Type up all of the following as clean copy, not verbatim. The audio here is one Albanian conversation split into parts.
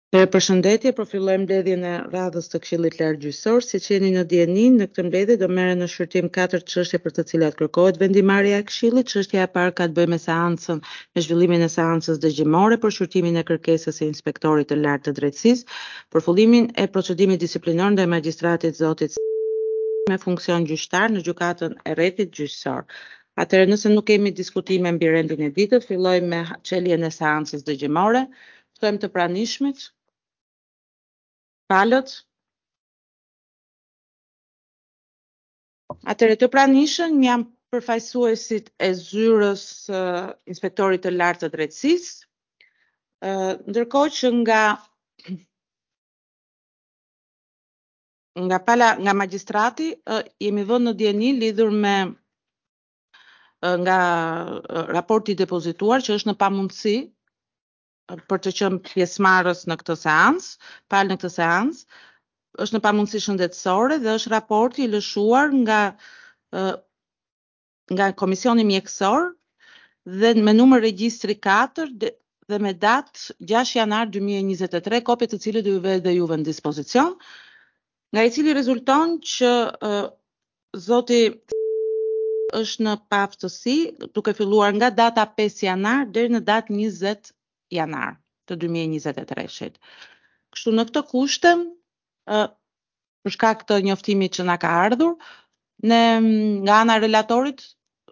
Përshëndetje, po fillojmë mbledhjen e radhës të Këshillit Lartgjyqësor. Siç jeni në dieni, në këtë mbledhje do merren në shqyrtim 4 çështje për të cilat kërkohet vendimarrja e Këshillit. Çështja e parë ka të bëjë me seancën, me zhvillimin e seancës dëgjimore për shqyrtimin e kërkesës së Inspektorit të Lartë të Drejtësisë për fillimin e procedimit disiplinor ndaj magjistratit zotit me funksion gjyqtar në gjykatën e Rretit gjyqësor. Atëherë, nëse nuk kemi diskutime mbi rendin e ditës, fillojmë me çeljen e seancës dëgjimore. Ftojmë të pranishmit. Palët. Atëherë, të pranishëm janë përfaqësuesit e zyrës Inspektorit të Lartë të Drejtësisë, ndërkohë që nga magjistrati jemi vënë në dieni lidhur me nga raporti depozituar që është në pamundësi për të qenë pjesëmarrës në këtë seancë, palë në këtë seancë, është në pamundësi shëndetësore dhe është raporti i lëshuar nga Komisioni Mjekësor dhe me numër regjistri 4 dhe me datë 6 janar 2023, kopje të cilit do ju vë dhe juve në dispozicion, nga i cili rezulton që zoti është në paaftësi duke filluar nga data 5 janar deri në datë 20 janar të 2023. Kështu në këtë kushte, për shkak të njoftimit që na ka ardhur, ne nga ana e relatorit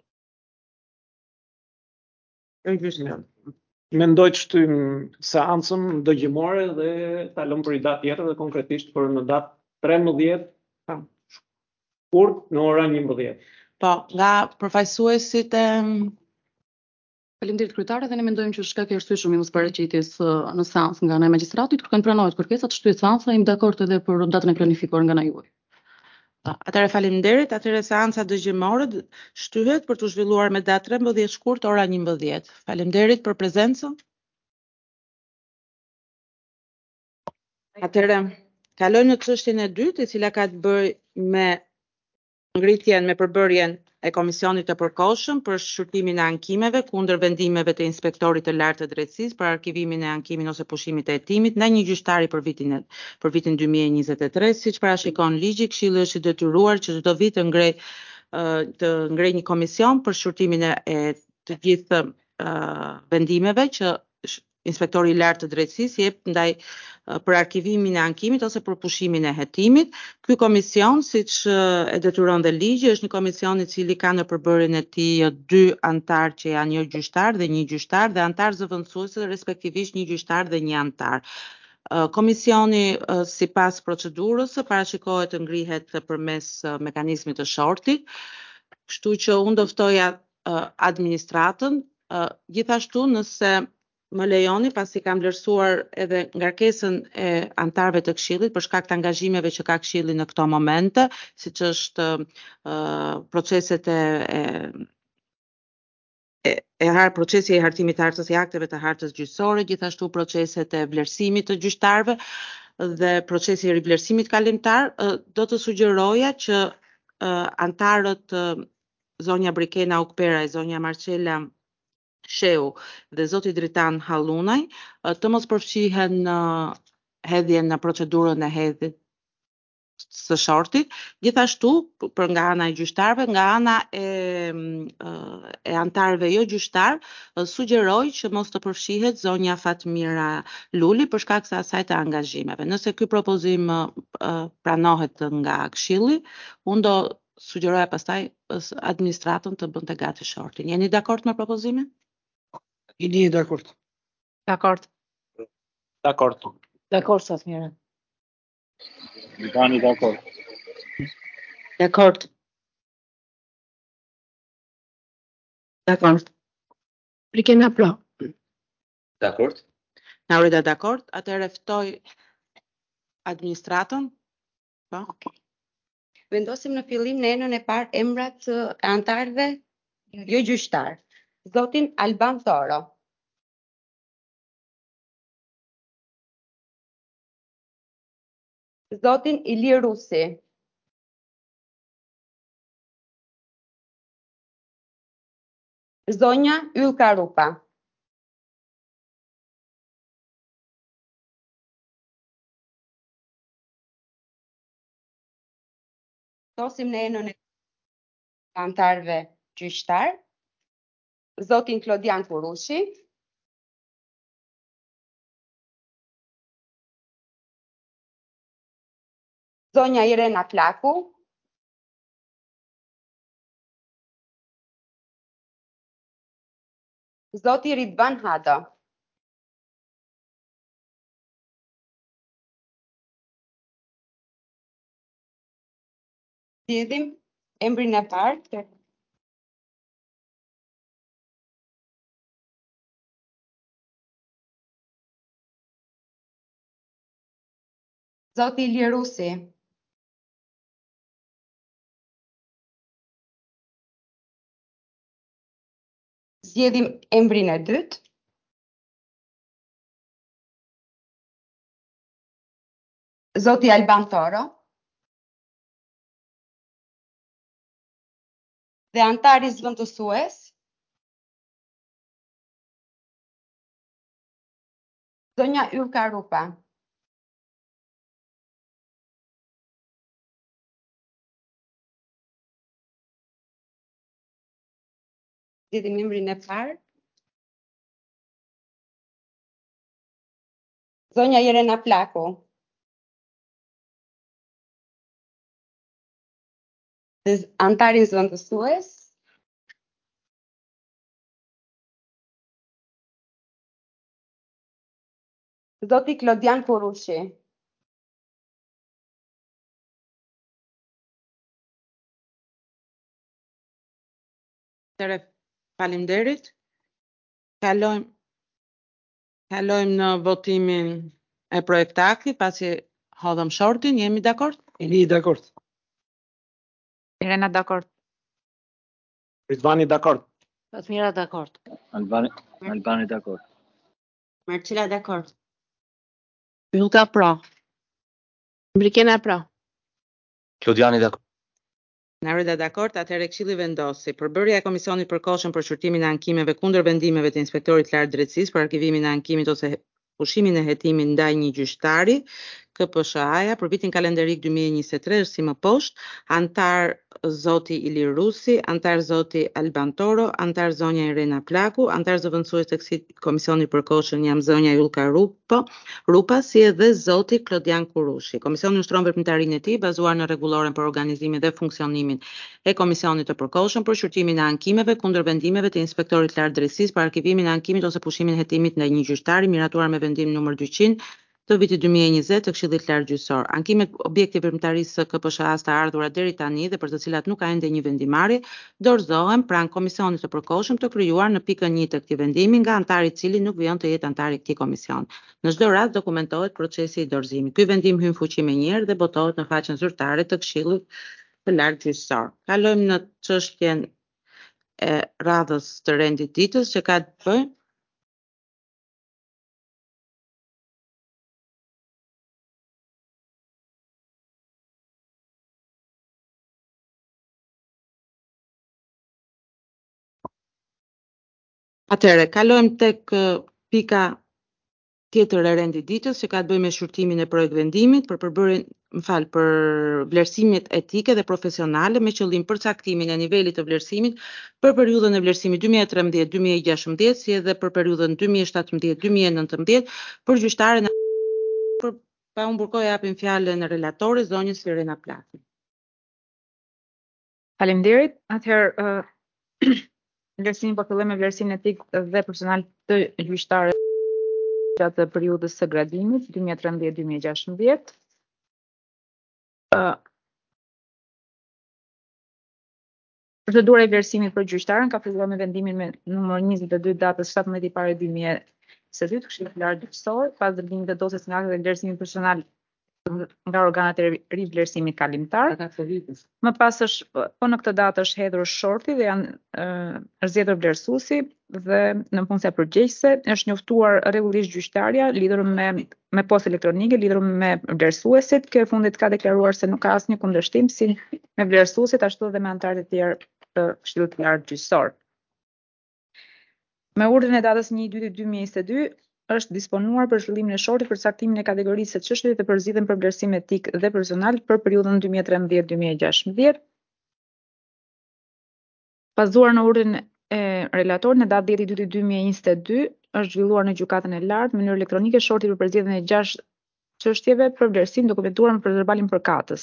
mendoj të shtyjmë seancën dëgjimore dhe ta lëmë për një datë tjetër dhe konkretisht për në datë 13 shkurt në ora 11. Po, nga përfaqësuesit e Faleminderit kryetare, dhe ne mendojmë që shkak i arsyeshëm i mosparaqitjes në seancë nga ana e magjistratit, kërkojmë pranohet kërkesa të shtyhet seanca, jemi dakord edhe për datën e planifikuar nga ana juaj. Atëherë faleminderit, atëherë seanca dëgjimore shtyhet për të zhvilluar me datë 13 shkurt ora 11. Faleminderit për prezencën. Atëherë kalojmë në çështjen e dytë, e cila ka të bëjë me ngritjen me përbërjen e komisionit të përkohshëm për shqyrtimin e ankimeve kundër vendimeve të Inspektorit të Lartë të Drejtësisë për arkivimin e ankimin ose pushimit të hetimit ndaj një gjyqtari për vitin 2023, siç parashikon ligji. Këshilli është i detyruar që çdo vit të ngrejë një komision për shqyrtimin e të gjithë vendimeve që Inspektori i Lartë të Drejtësisë jep ndaj për arkivimin e ankimit ose për pushimin e hetimit. Ky komision, siç e detyron dhe ligji, është një komision i cili ka në përbërjen e tij 2 antar që janë jo gjyqtar dhe 1 gjyqtar dhe antar zëvendësues, respektivisht 1 gjyqtar dhe 1 antar. Komisioni sipas procedurës parashikohet të ngrihet përmes mekanizmit të shortit, kështu që unë do ftoja administratën, gjithashtu nëse më lejoni, pasi kam vlerësuar edhe ngarkesën e antarëve të Këshillit për shkak të angazhimeve që ka Këshilli në këto momente, siç është proceset procesi i hartimit të hartës i akteve të hartës gjyqësore, gjithashtu proceset e vlerësimit të gjyqtarëve dhe procesi i rivlerësimit kalimtar, do të sugjeroja që antarët zonja Brikena Ukpera e zonja Marcela Sheu dhe zoti Dritan Hallunaj të mos përfshihen në hedhjen në procedurën e hedhjes së shortit, gjithashtu për nga ana e gjyqtarëve, nga ana e antarëve jo gjyqtar, sugjeroj që mos të përfshihet zonja Fatmira Luli për shkak të asaj të angazhimeve. Nëse ky propozim pranohet nga Këshilli, unë do sugjeroja pastaj administratën të bënte gati shortin. Jeni dakord me propozimin? Jeni dakord? Dakord. Dakord. Dakord, Fatmira. Jani dakord. Dakord. Dakord. Brikena pra. Dakord. Naurida dakord, atëherë ftoj administratën. Po. Vendosim në fillim në enën e parë emrat e antarëve jo gjyqtar. Zotin Alban Thoro. Zotin Ilir Rusi. Zonja Ylka Rupa. Vendosim në enën e antarëve gjyqtar, zotin Klodian Kurushi, zonja Irena Plaku, zoti Ridvan Hada. Zgjedhim emrin e parë. Zoti Ilir Rusi. Zgjedhim emrin e dytë. Zoti Alban Toro. Dhe antari zëvendësues, zonja Ylka Rupa. Zgjedhim emrin e parë. Zonja Irena Plaku. Dhe antarin zëvendësues, zoti Klodian Kurushi. Faleminderit. Kalojmë në votimin e projektaktit, pasi hodhëm shortin, jemi dakord? Jeni dakord? Irena dakord. Ridvani dakord? Fatmira dakord. Albani dakord. Marcela dakord. Ylka pra. Brikena pra. Klodiani dakord. Narida dakord, atëherë Këshilli vendosi përbërja e Komisionit Përkohshëm për shqyrtimin e ankimeve kundër vendimeve të Inspektorit Lart Drejtësisë për arkivimin e ankimit ose pushimin e hetimit ndaj një gjyqtari, KPSH-ja për vitin kalendarik 2023 është si më poshtë: antar zoti Ilir Rusi, antar zoti Alban Toro, antar zonja Irena Plaku, antar zëvendësues të këtij komisioni përkohshëm jam zonja Ylka Rupa, si edhe zoti Klodian Kurushi. Komisioni ushtron veprimtarinë e tij bazuar në rregulloren për organizimin dhe funksionimin e Komisionit të Përkohshëm për shqyrtimin e ankimeve kundër vendimeve të Inspektorit Lart Drejtësisë për arkivimin e ankimit ose pushimin e hetimit ndaj një gjyqtari, miratuar me vendim numër 200 të vitit 2020 të Këshillit Lart Gjyqësor. Ankimet objekti veprimtarisë së KPSH-s të ardhura deri tani dhe për të cilat nuk ka ende një vendimarrje, dorëzohen pranë Komisionit të Përkohshëm të krijuar në pikën 1 të këtij vendimi nga antari i cili nuk vjen të jetë antar i këtij komisioni. Në çdo rast dokumentohet procesi i dorëzimit. Ky vendim hyn fuqi me njëherë dhe botohet në faqen zyrtare të Këshillit të Lartë Gjyqësor. Kalojmë në çështjen e radhës të rendit ditës që ka të bëjë Atëherë, kalojmë tek pika tjetër e rendit ditës që ka të bëjë me shqyrtimin e projekt vendimit për për vlerësimet etike dhe profesionale me qëllim përcaktimin e nivelit të vlerësimit për periudhën e vlerësimit 2013-2016 si edhe për periudhën 2017-2019 për gjyqtaren pa unë burkoj japim fjalën e relatorit zonjës Irena Plaku. Faleminderit. Atëherë vlerësimi po filloj me vlerësimin etik dhe profesional të gjyqtarëve gjatë periudhës së gradimit 2013-2016. Procedura e vlerësimit për gjyqtarën ka filluar me vendimin me numër 22 datës 17 i parë 2022 të Këshillit Lart Gjyqësor, pas dërgimit të dosjes nga akti dhe vlerësimit personal nga organet e rivlerësimit kalimtar. Më pas po në këtë datë është hedhur shorti dhe është zgjedhur vlerësuesi dhe në funksione përgjegjëse është njoftuar rregullisht gjyqtarja lidhur me postë elektronike lidhur me vlerësuesit. Kjo e fundit ka deklaruar se nuk ka asnjë kundërshtim si me vlerësuesit ashtu edhe me antarët e tjerë të Këshillit Lart Gjyqësor. Me urdhrin e datës 1/2/2022 është disponuar për zhvillimin e shortit për caktimin e kategorisë së çështjeve të përzidhen për vlerësim etik dhe personal për periudhën 2013-2016. Bazuar në urdhrin e relatorit në datë 10/2/2022 është zhvilluar në gjykatën e lartë në mënyrë elektronike shorti për përzgjedhjen e 6 çështjeve për vlerësim dokumentuar në verbalin përkatës.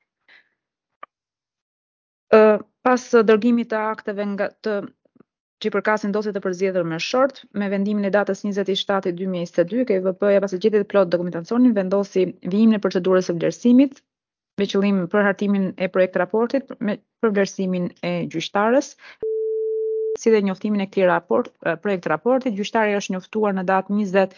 Pas dërgimit të akteve që përkasin dosjet e përzgjedhur me short, me vendimin e datës 27/2022, KVP-ja pasi gjetet plot dokumentacionin, vendosi vijimin e procedurës së vlerësimit me qëllim për hartimin e projekt raportit për vlerësimin e gjyqtarës, si dhe njoftimin e këtij projekt raportit. Gjyqtari është njoftuar në datë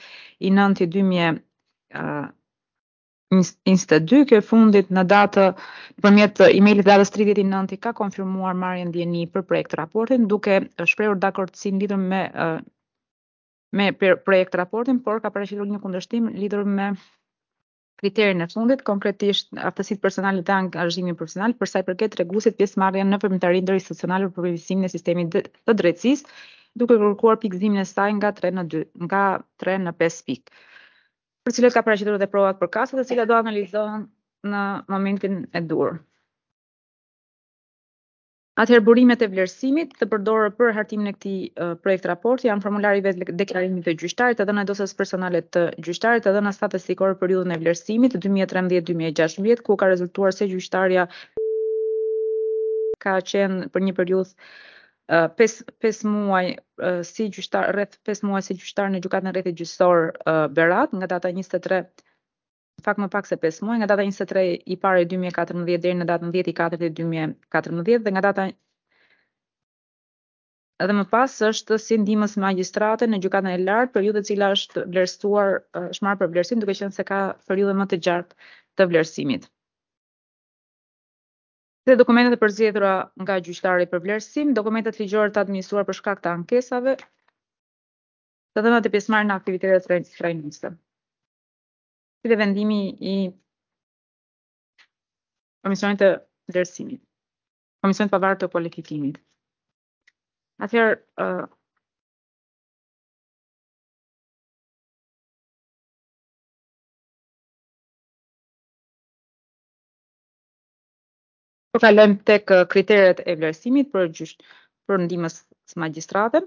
20/9/2022, kjo e fundit në datë nëpërmjet emailit datës 30/9 ka konfirmuar marrjen ndjeni për projekt raportin, duke shprehur dakordsinë lidhur me projekt raportin, por ka paraqitur një kundërshtim lidhur me kriterin e fundit, konkretisht aftësitë personale dhe angazhimin profesional për sa i përket treguesit pjesëmarrjen në veprimtari ndërinstitucionale për përmirësimin e sistemit të drejtësisë, duke kërkuar pikëzimin e saj nga 3 në 5 pikë, për cilët ka paraqitur edhe provat përkatëse, të cilat do analizohen në momentin e dur. Atëherë burimet e vlerësimit të përdorur për hartimin e këtij projekt raporti janë formulari i vetë deklarimit të gjyqtarit, të dhëna e dosjes personale të gjyqtarit, të dhëna statistikore për periudhën e vlerësimit 2013-2016, ku ka rezultuar se gjyqtarja ka qenë për një periudhë 5 muaj si gjyqtar, rreth 5 muaj si gjyqtar në gjykatën e rrethit gjyqësor Berat, nga data 23, në fakt më pak se 5 muaj, nga data 23 i parë i 2014 deri në datën 10/4/2014 dhe nga data edhe më pas është si ndihmës magjistrate në gjykatën e lartë, periudhë e cila është vlerësuar, është marrë për vlerësim, duke qenë se ka periudhën më të gjatë të vlerësimit. Dhe dokumentet e përzgjedhura nga gjyqtari për vlerësim, dokumentet ligjore të administruar për shkak të ankesave, të dhënat e pjesëmarrjen në aktivitetet trajnuse. Si dhe vendimi i Komisionit të vlerësimit, Komisionit pavarur të kualifikimit. Atëherë, po kalojmë tek kriteret e vlerësimit për ndihmës magjistrate.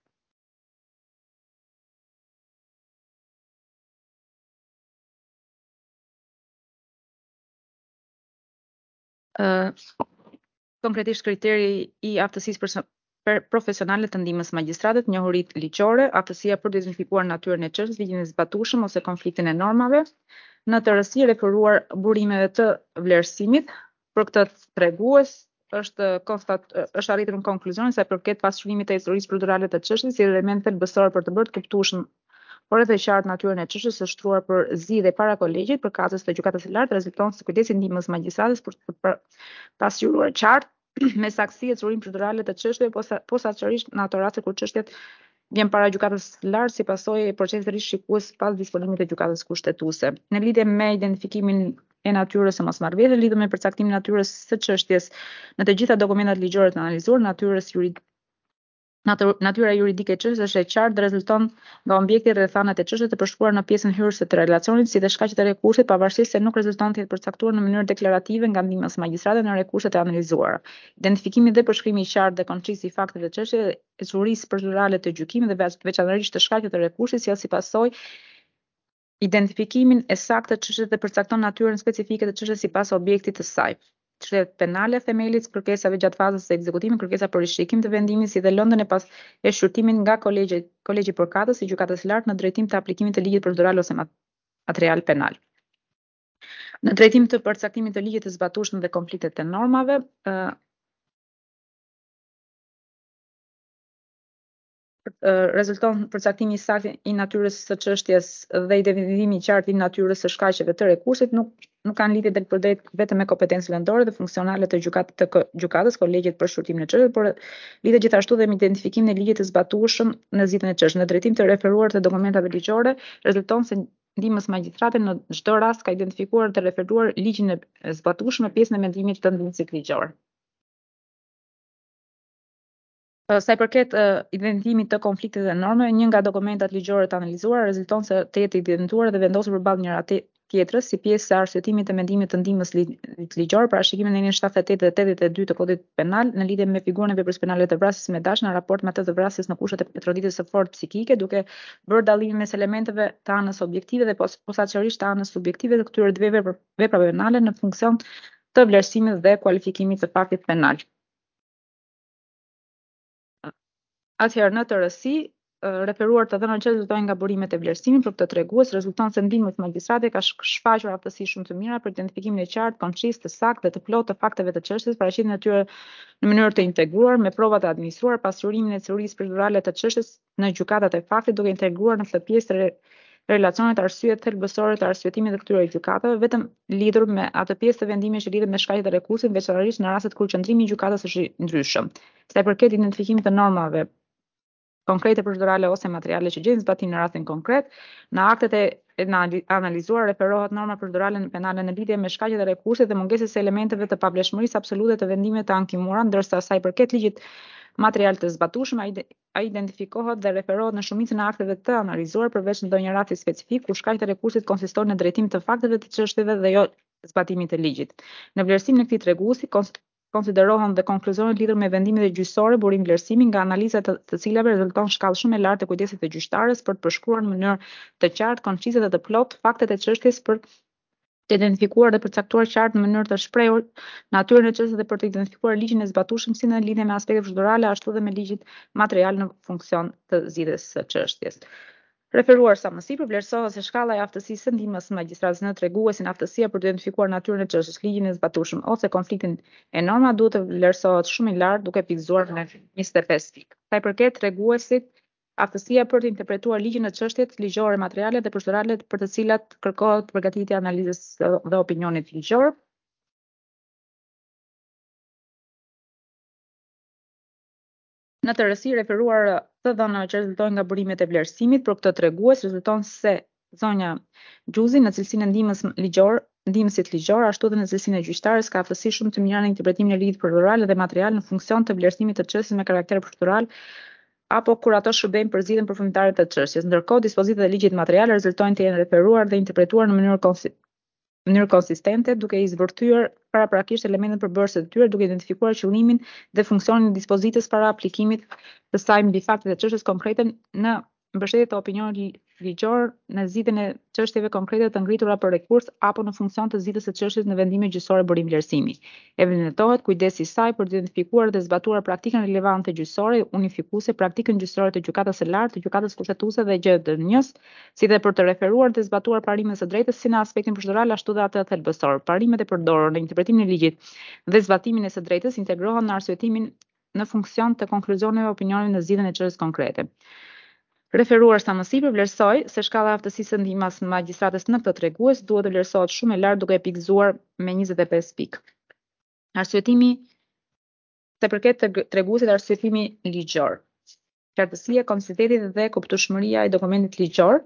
Konkretisht kriteri i aftësisë profesionale të ndihmës magjistratet, njohuritë ligjore, aftësia për të identifikuar natyrën e çështjes, ligjin e zbatueshëm ose konfliktin e normave, në të rësi referuar burimeve të vlerësimit. Për këtë tregues është arritur në konkluzionin se përket pasqyrimit të historisë procedurale të çështjes si element thelbësor për të bërë të kuptueshëm por edhe qartë natyrën e çështjes së shtruar për zgjidhje para kolegjit për kazës të gjykatës së lartë rezulton se kujdesi ndihmës magjistrates për të pasqyruar qartë me saksi e curim procedurale të çështjeve, posaçërisht në ato raste kur çështjet vjen para gjykatës së lartë si pasojë e procesit rishikues pas disponimit të gjykatës kushtetuese. Në lidhje me identifikimin e natyrës së mosmarrveshjes, lidhur me përcaktimin e natyrës së çështjes në të gjitha dokumentat ligjore të analizuar, natyra juridike e çështjes është e qartë dhe rezulton nga objekti rrethanat e çështjes të përshkruar në pjesën hyrëse të relacionit, si dhe shkaqet e rekursit, pavarësisht se nuk rezulton të jetë përcaktuar në mënyrë deklarative nga ndihmës magjistrate në rekurset e analizuara. Identifikimi dhe përshkrimi i qartë dhe koncis i fakteve të çështjes, e çurisë procedurale të gjykimit dhe veçanërisht të shkaqeve të rekursit, sjell si pasojë identifikimin e saktë të çështjes dhe përcakton natyrën specifike të çështjes sipas objektit të saj. Çështjet penale, themelit, kërkesave gjatë fazës së ekzekutimit, kërkesa për rishikim të vendimit, si dhe lëndën e shqyrtimit nga kolegji përkatës i gjykatës së lartë në drejtim të aplikimit të ligjit procedural ose material penal. Në drejtim të përcaktimit të ligjit të zbatueshëm dhe konfliktet të normave, rezulton përcaktimi i saktë i natyrës së çështjes dhe identifikimi i qartë i natyrës së shkaqeve të rekursit nuk kanë lidhje drejtpërdrejt vetëm me kompetencë vendore dhe funksionale të gjykatës, kolegjit për shqyrtimin e çështjes, por lidhet gjithashtu dhe me identifikimin e ligjit të zbatueshëm në zgjidhjen e çështjes. Në drejtim të referuar të dokumentave ligjore, rezulton se ndihmës magjistrate në çdo rast ka identifikuar dhe referuar ligjin e zbatueshëm në pjesën e mendimit të ndihmësit ligjor. Sa i përket identifikimit të konflikteve dhe normave, një nga dokumentat ligjore të analizuara rezulton se të jetë identifikuar dhe vendosur përballë njëra tjetrës si pjesë e arsyetimit të mendimit të ndihmës ligjor për arsikimin e ligjit 78 dhe 82 të Kodit Penal në lidhje me figurën e veprës penale të vrasjes me dash në raport me atë të vrasjes në kushtet e troditjes së fortë psikike, duke bërë dallimin mes elementeve të anës objektive dhe posaçërisht të anës subjektive të këtyre dy veprave penale në funksion të vlerësimit dhe kualifikimit të faktit penal. Atëherë në të rësi, referuar të dhënat që rezultojnë nga burimet e vlerësimit për këtë tregues, rezulton se ndihmës magjistrate ka shfaqur aftësi shumë të mira për identifikimin e qartë, koncis, të saktë dhe të plotë të fakteve të çështjes, paraqitjen e tyre në mënyrë të integruar me prova të administruar, pasurimin e teorisë procedurale të çështjes në gjykatat e faktit, duke integruar në këtë pjesë të relacionet arsyet thelbësore të arsyetimit të këtyre gjykatave, vetëm lidhur me atë pjesë të vendimit që lidhet me shkaqjet e rekursit, veçanërisht në rastet kur qëndrimi i gjykatës është i ndryshëm. Sa i përket identifikimit të normave konkrete procedurale ose materiale që gjejnë zbatim në rastin konkret, në aktet e analizuar referohet norma procedurale penale në lidhje me shkaqjet e rekursit dhe mungesës së elementeve të pavlefshmërisë absolute të vendimeve të ankimuara, ndërsa sa i përket ligjit material të zbatueshëm, ai identifikohet dhe referohet në shumicën e akteve të analizuar përveç ndonjë rasti specifik ku shkaqjet e rekursit konsistojnë në drejtim të fakteve të çështjeve dhe jo zbatimit të ligjit. Në vlerësimin e këtij treguesi konsiderohen dhe konkluzionet lidhur me vendimet e gjyqësore burim vlerësimi nga analiza të cilave rezulton shkallë shumë e lartë e kujdesit të gjyqtarës për të përshkruar në mënyrë të qartë, koncize dhe të plotë faktet e çështjes për të identifikuar dhe përcaktuar qartë në mënyrë të shprehur natyrën e çështjes dhe për të identifikuar ligjin e zbatueshëm si në lidhje me aspektet procedurale ashtu dhe me ligjit material në funksion të zgjidhjes së çështjes. Referuar sa më sipër, vlerësohet se shkalla e aftësisë së ndihmës magjistratës në treguesin aftësia për të identifikuar natyrën e çështjes, ligjin e zbatueshëm ose konfliktin e norma duhet të vlerësohet shumë i lartë duke pikëzuar në 25 pikë. Sa i përket treguesit, aftësia për të interpretuar ligjin në çështjet ligjore, materiale dhe procedurale për të cilat kërkohet përgatitja e analizës dhe opinionit ligjor. Në të rësi referuar të dhënave që rezultojnë nga burimet e vlerësimit për këtë tregues, rezulton se zonja Gjuzi në cilësinë e ndihmësit ligjor, ashtu dhe në cilësinë e gjyqtarës ka aftësi shumë të mira në interpretimin e ligjit procedural dhe material në funksion të vlerësimit të çështjes me karakter procedural apo kur ato shërbejnë për zgjidhjen përfundimtare të çështjes. Ndërkohë, dispozitat e ligjit material rezultojnë të jenë referuar dhe interpretuar në mënyrë konsistente, duke i zbërthyer paraprakisht elementet përbërëse të tyre, duke identifikuar qëllimin dhe funksionin e dispozitës para aplikimit të saj mbi faktet e çështjes konkrete në mbështetje të opinionit ligjor në zgjidhjen e çështjeve konkrete të ngritura për rekurs apo në funksion të zgjidhjes së çështjes në vendime gjyqësore burim vlerësimi. Evidentohet kujdesi i saj për të identifikuar dhe zbatuar praktikën relevante gjyqësore, unifikuese, praktikën gjyqësore të gjykatës së lartë, të gjykatës kushtetuese dhe GDN-s, si dhe për të referuar dhe zbatuar parimet së drejtës si në aspektin procedural ashtu dhe atë thelbësor. Parimet e përdorura në interpretimin e ligjit dhe zbatimin e së drejtës integrohen në arsyetimin në funksion të konkluzioneve opinionit në zgjidhjen e çështjes konkrete. Referuar sa më sipër, vlerësoj se shkalla e aftësisë së ndihmës magjistratës në këtë tregues duhet të vlerësohet shumë e lartë duke pikëzuar me 25 pikë. Arsyetimi se përket treguesit arsyetimi ligjor. Qartësia, konsistentiteti dhe kuptueshmëria e dokumentit ligjor.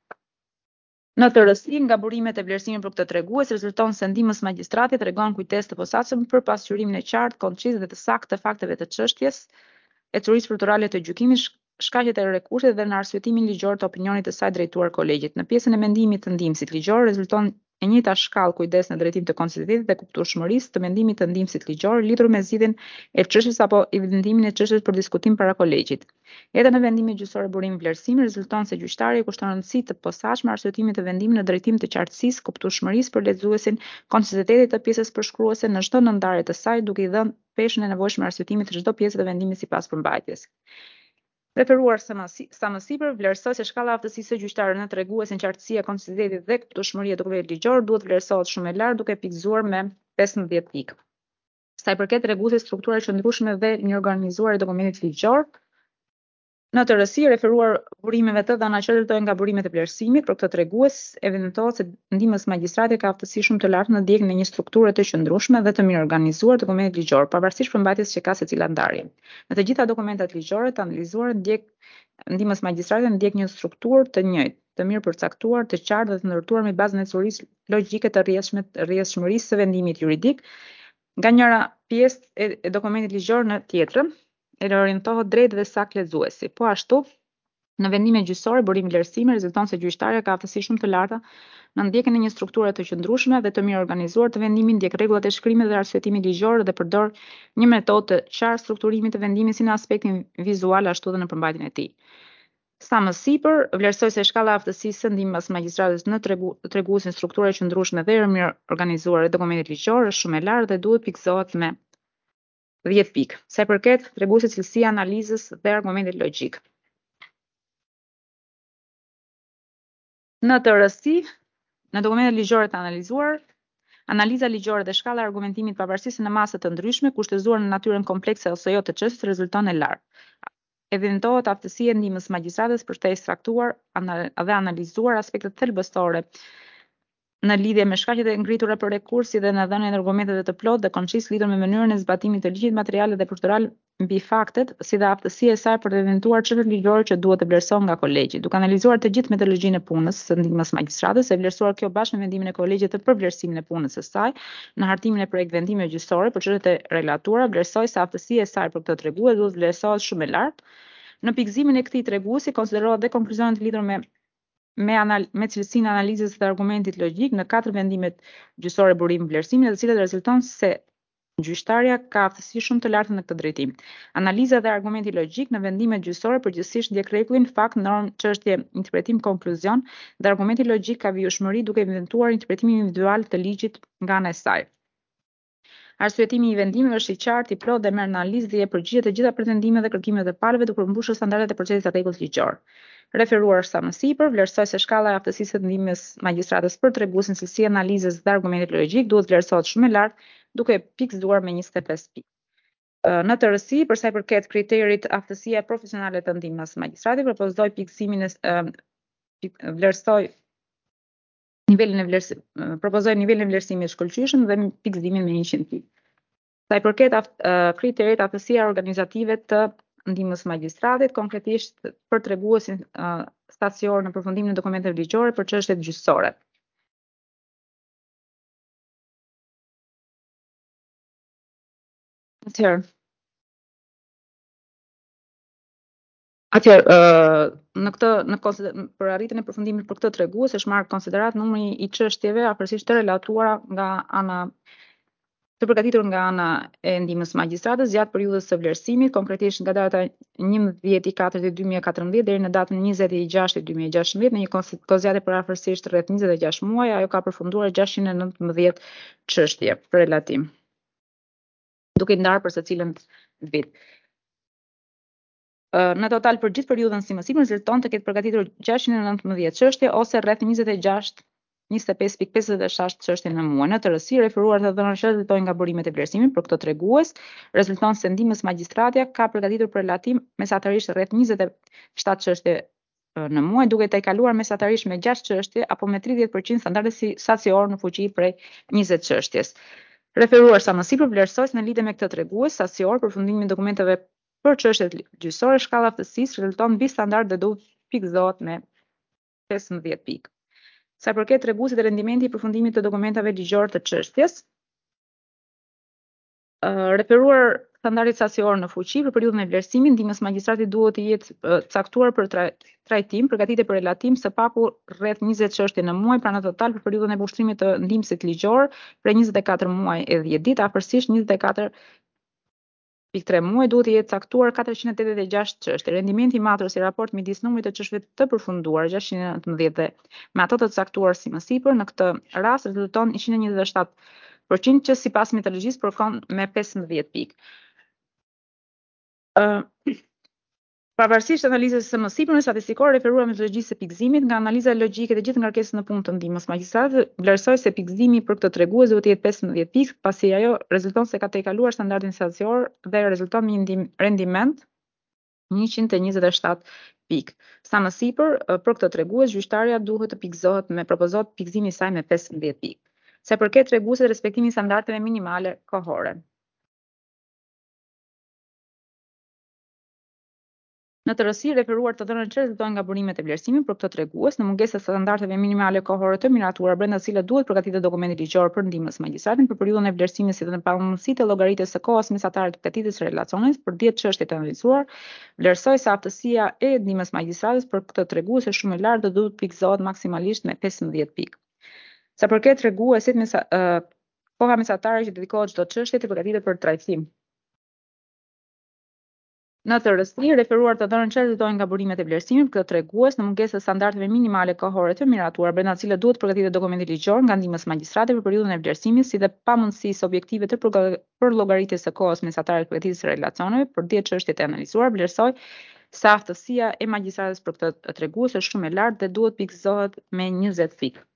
Në të rësi, nga burimet e vlerësimit për këtë tregues rezulton se ndihmës magjistrati tregon kujdes të posaçëm për pasqyrimin e qartë, konciz dhe të saktë të fakteve të çështjes, e teorisë procedurale të gjykimit, shkaqjet e rekursit dhe në arsyetimin ligjor të opinionit të saj drejtuar kolegjit. Në pjesën e mendimit të ndihmësit ligjor rezulton e njëjta shkallë kujdes në drejtim të konsistentit dhe kuptueshmërisë të mendimit të ndihmësit ligjor lidhur me zgjidhjen e çështjes apo evidentimin e çështjes për diskutim para kolegjit. Edhe në vendimet gjyqësore burim vlerësimi rezulton se gjyqtari kushton rëndësi të posaçme arsyetimit të vendimit në drejtim të qartësisë, kuptueshmërisë për lexuesin, konsistentitetit të pjesës përshkruese në çdo ndarje të saj, duke i dhënë peshën e nevojshme arsyetimit të çdo pjesë të vendimit sipas përmbajtjes. Referuar sa më sipër, vlerësoj se shkalla e aftësisë së gjyqtarit në treguesin qartësia, konsistentitetit dhe kuptueshmëria e dokumentit ligjor duhet vlerësohet shumë e lartë duke pikëzuar me 15 pikë. Sa i përket treguesit struktura e qëndrueshme dhe një organizuar e dokumentit ligjor, në të rësi referuar burimeve të dhëna që rezultojnë nga burimet e vlerësimit për këtë tregues, evidentohet se ndihmës magjistrati ka aftësi shumë të lartë në ndjekjen e një strukture të qëndrueshme dhe të mirë organizuar të dokumentit ligjor, pavarësisht përmbajtjes që ka secila ndarje. Në të gjitha dokumentat ligjore të analizuara ndihmës magjistrati ndjek një strukturë të njëjtë, të mirë përcaktuar, të qartë dhe të ndërtuar me bazën e teorisë logjike të rrjedhshmërisë së vendimit juridik nga njëra pjesë e dokumentit ligjor në tjetrën, e orientohet drejt dhe sakt lexuesi. Po ashtu, në vendime gjyqësore, burimi i vlerësimit rezulton se gjyqtarja ka aftësi shumë të larta në ndjekjen e një strukture të qëndrueshme dhe të mirë organizuar të vendimit, ndjek rregullat e shkrimit dhe arsyetimit ligjor dhe përdor një metodë të qartë strukturimit të vendimit si në aspektin vizual ashtu edhe në përmbajtjen e tij. Sa më sipër, vlerësoj se shkalla e aftësisë së ndihmës magjistratës në treguesin strukture e qëndrueshme dhe mirë organizuar e dokumentit ligjor është shumë e lartë dhe duhet pikëzohet me 10 pikë. Sa i përket treguesit cilësia e analizës dhe argumentit logjik. Në të rësi, në dokumentet ligjore të analizuar, analiza ligjore dhe shkalla e argumentimit pavarësisht se në masa të ndryshme, kushtëzuar në natyrën komplekse ose jo të çështjes, rezulton e lartë. Evidentohet aftësia e ndihmës magjistratës për të ekstraktuar dhe analizuar aspektet thelbësore në lidhje me shkaqet e ngritura për rekursi dhe në dhënien e argumenteve të plotë dhe koncis lidhur me mënyrën e zbatimit të ligjit, materialet dhe procedural mbi faktet, si dhe aftësia e saj për të evidentuar çështjet ligjore që duhet të vlerësohen nga kolegji. Duke analizuar të gjithë metodologjinë e punës së ndihmës magjistratës, e vlerësuar kjo bashkë me vendimin e kolegjit të përvlerësimin e punës së saj në hartimin e projekt vendimeve gjyqësore për çështjet e relatura, vlerësoj se aftësia e saj për këtë tregues duhet vlerësohet shumë e lartë. Në pikëzimin e këtij treguesi konsiderohet dhe konkluzionet lidhur me cilësinë e analizës dhe argumentit logjik në 4 vendimet gjyqësore burim vlerësimi, të cilat rezulton se gjyqtarja ka aftësi shumë të lartë në këtë drejtim. Analiza dhe argumenti logjik në vendimet gjyqësore përgjithsisht ndjek rregullin fakt, norm, çështje, interpretim, konkluzion dhe argumenti logjik ka vijshmëri duke evidentuar interpretimin individual të ligjit nga ana e saj. Arsyetimi i vendimeve është i qartë, i plotë dhe merr në analizë dhe jep përgjigje të gjitha pretendimet dhe kërkimet e palëve duke përmbushur standardet e procesit të rregullt ligjor. Referuar sa më sipër, vlerësoj se shkalla e aftësisë së ndihmës magjistratës për treguesin cilësi analizës dhe argumentit logjik duhet vlerësohet shumë e lartë, duke pikëzuar me 25 pikë. Në të rësi, për sa i përket kriterit aftësia profesionale të ndihmës magjistratit, propozoj pikësimin propozoj nivelin e vlerësimit shkëlqyeshëm dhe pikëzimin me 100 pikë. Sa i përket kriterit aftësia organizative të ndihmës magjistratit, konkretisht për treguesin stacior në përfundimin e dokumenteve ligjore për çështjet gjyqësore. Për arritjen e përfundimit për këtë tregues është marrë konsiderat numri i çështjeve afërsisht të relatuara të përgatitur nga ana e ndihmës magjistratës gjatë periudhës së vlerësimit, konkretisht nga data 11/4/2014 deri në datën 20/6/2016, në një kozjate për afërsisht rreth 26 muaj, ajo ka përfunduar 619 çështje për relatim, duke ndarë për secilën vit. Në total për gjithë periudhën si më sipër rezulton të ketë përgatitur 619 çështje ose rreth 25.56 çështje në muaj. Në të rësi, referuar të dhënat që rezultojnë nga burimet e vlerësimit për këtë tregues, rezulton se ndihmës magjistratja ka përgatitur për relatim mesatarisht rreth 27 çështje në muaj, duke tejkaluar mesatarisht me 6 çështje apo me 30% standardet sacior në fuqi prej 20 çështjes. Referuar sa më sipër, vlerësoj se në lidhje me këtë tregues sacior për fundimin e dokumenteve për çështjet gjyqësore, shkalla aftësisë rezulton mbi standard dhe duhet pikëzohet me 15 pikë. Sa i përket treguesit e rendimenti i përfundimit të dokumentave ligjor të çështjes, referuar standardit sacior në fuqi për periudhën e vlerësimit, ndihmës magjistratit duhet të jetë caktuar për trajtim, përgatitur për relatim së paku rreth 20 çështje në muaj, pra në total për periudhën e ushtrimit të ndihmësit ligjor për 24 muaj e 10 ditë, afërsisht 24.3 muaj duhet të jetë caktuar 486 çështje. Rendimenti i matur si raport midis numrit të çështjeve të përfunduar 619 dhe me ato të caktuar si më sipër, në këtë rast rezulton 127% që sipas metodologjisë përkon me 15 pikë. Pavarësisht analizës së më sipërme statistikore referuar metodologjisë së pikëzimit, nga analiza logjike të gjithë ngarkesat në punë të ndihmës magjistratit, vlerësoj se pikëzimi për këtë tregues duhet të jetë 15 pikë, pasi ajo rezulton se ka tejkaluar standardin sacior dhe rezulton me rendiment 127 pikë. Sa më sipër, për këtë tregues gjyqtarja duhet të pikëzohet propozohet pikëzimi i saj me 15 pikë. Sa përket treguesit respektimi i standardeve minimale kohore. Në të rësi, referuar të dhënën që rezultojnë nga burimet e vlerësimit për këtë tregues, në mungesë të standardeve minimale kohore të miratuara brenda të cilave duhet përgatitur dokumenti ligjor për ndihmës magjistratin për periudhën e vlerësimit si dhe në pamundësitë e llogaritjes së kohës mesatare të përgatitjes së relacionit për 10 çështje të analizuar, vlerësoj se aftësia e ndihmës magjistrates për këtë tregues është shumë e lartë dhe duhet pikëzohet maksimalisht me 15 pikë. Sa përket treguesit, koha mesatare që dedikohet çdo çështje të përgatitet për trajtim. Në të rësi, referuar të dhënën që rezultojnë nga burimet e vlerësimit për këtë tregues në mungesë të standardeve minimale kohore të miratuara brenda të cilave duhet përgatitur dokumenti ligjor nga ndihmës magjistrate për periudhën e vlerësimit, si dhe pamundësisë objektive të përllogëritjes së kohës mesatare të përgatitjes së relacioneve për 10 çështje të analizuar, vlerësoj se aftësia e magjistrates për këtë tregues është shumë e lartë dhe duhet pikëzohet me 20 pikë.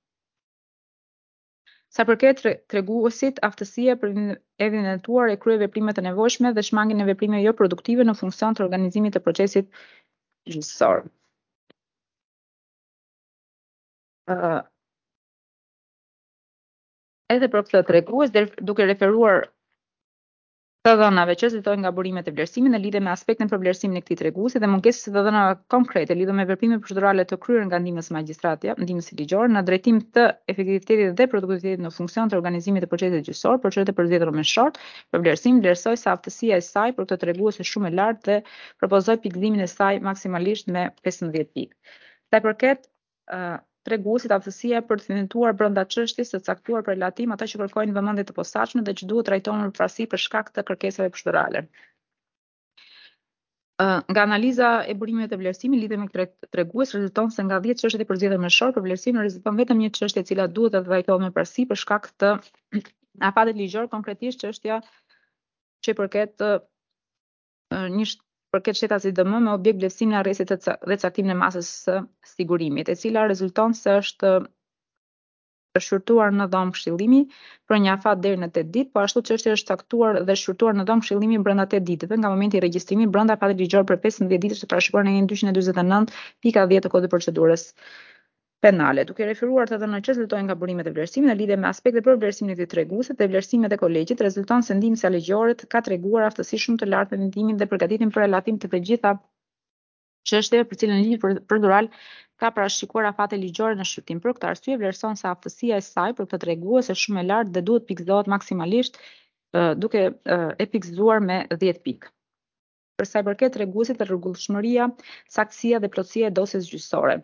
Sa përket treguesit, aftësia për evidentuar e kryer veprimet e nevojshme dhe shmangjen e veprimeve jo produktive në funksion të organizimit të procesit gjyqësor. Edhe për këtë tregues, duke referuar të dhënave që rezultojnë nga burimet e vlerësimit në lidhje me aspektin për vlerësimin e këtij treguesi dhe mungesës së dhënave konkrete lidhur me veprimet procedurale të kryer nga ndihmës magjistratja, ndihmës ligjore në drejtim të efektivitetit dhe produktivitetit në funksion të organizimit të procesit gjyqësor, për çështje përzgjedhur më short, për vlerësim vlerësoj se aftësia e saj për këtë tregues është shumë e lartë dhe propozoj pikëllimin e saj maksimalisht me 15 pikë. Sa përket treguesit, aftësia për të evidentuar brenda çështjes së caktuar për relatim ata që kërkojnë vëmendje të posaçme dhe që duhet trajtuar në përparësi për shkak të kërkesave procedurale. Nga analiza e burimeve të vlerësimit lidhur me këtë tregues rezulton se nga 10 çështjet e përzgjedhura më short për vlerësim rezulton vetëm një çështje e cila duhet të trajtohet me përparësi për shkak të afatit ligjor, konkretisht çështja që përket përket shtetas IDM me objekt vlerësimin e arrestit dhe caktimin e masës së sigurimit, e cila rezulton se është shqyrtuar në dhomë këshillimi për një afat deri në 8 ditë, po ashtu çështja është caktuar dhe shqyrtuar në dhomë këshillimi brenda 8 ditëve nga momenti i regjistrimit brenda afatit ligjor për 15 ditësh të parashikuar në 249.10 të Kodit të Procedurës Penale. Duke referuar të dhënën që rezultojnë nga burimet e vlerësimit në lidhje me aspektet për vlerësimin e këtij treguesi dhe vlerësimet e kolegjit, rezulton se ndihmësia ligjore ka treguar aftësi shumë të lartë në ndihimin dhe përgatitjen për relatim të gjitha çështjeve për cilën ligji procedural ka parashikuar afate ligjore në shqyrtim. Për këtë arsye vlerëson se aftësia e saj për këtë tregues është shumë e lartë dhe duhet pikëzohet maksimalisht duke e pikëzuar me 10 pikë. Për sa i përket treguesit të rregullshmëria, saktësia dhe plotësia e dosjes gjyqësore.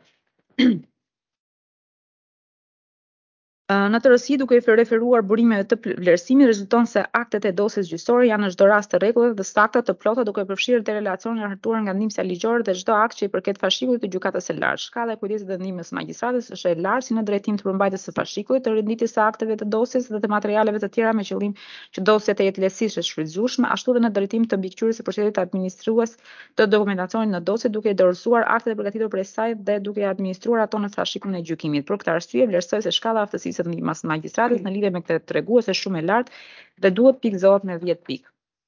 Në të rësi, duke i referuar burimeve të vlerësimit, rezulton se aktet e dosjes gjyqësore janë në çdo rast të rregullt dhe sakta të plota, duke përfshirë të relacionin e hartuar nga ndihmësia ligjore dhe çdo akt që i përket fashikullit të gjykatës së lartë. Shkalla e kujdesit të ndihmës magjistrates është e lartë si në drejtim të përmbajtjes së fashikullit, të renditjes së akteve të dosjes dhe të materialeve të tjera me qëllim që dosja të jetë lehtësisht e shfrytëzueshme, ashtu dhe në drejtim të mbikëqyrjes së procesit administrues të dokumentacionit në dosje duke i dorëzuar aktet e përgatitur prej saj dhe duke i administruar ato në fashikulin e gjykimit. Për këtë arsye, vlerësoj se shkalla e aftësisë së ndihmës magjistrates në lidhje me këtë tregues është shumë e lartë dhe duhet pikëzohet me 10 pikë.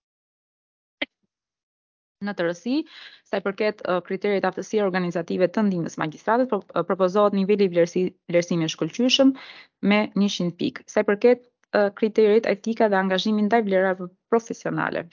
Në të rësi, sa i përket kriteret aftësie organizative të ndihmës magjistrates, propozohet niveli i vlerësimit shkëlqyeshëm me 100 pikë. Sa i përket kriteret etika dhe angazhimi ndaj vlerave profesionale.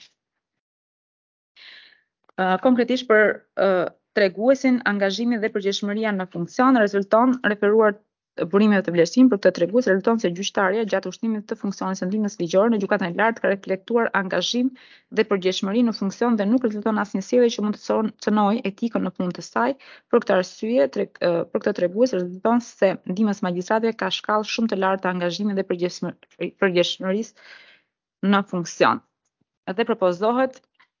Konkretisht për treguesin angazhimi dhe përgjegjësia në funksion rezulton referuar burimeve të vlerësimit për këtë tregues rezulton se gjyqtarja gjatë ushtimit të funksionit të ndihmës ligjore në gjykatën e lartë ka reflektuar angazhim dhe përgjegjësi në funksion dhe nuk rezulton asnjë sjellje që mund të cënojë etikën në punën e saj. Për këtë arsye, për këtë tregues rezulton se ndihmës magjistrate ka shkallë shumë të lartë të angazhimit dhe përgjegjësisë në funksion. Dhe propozohet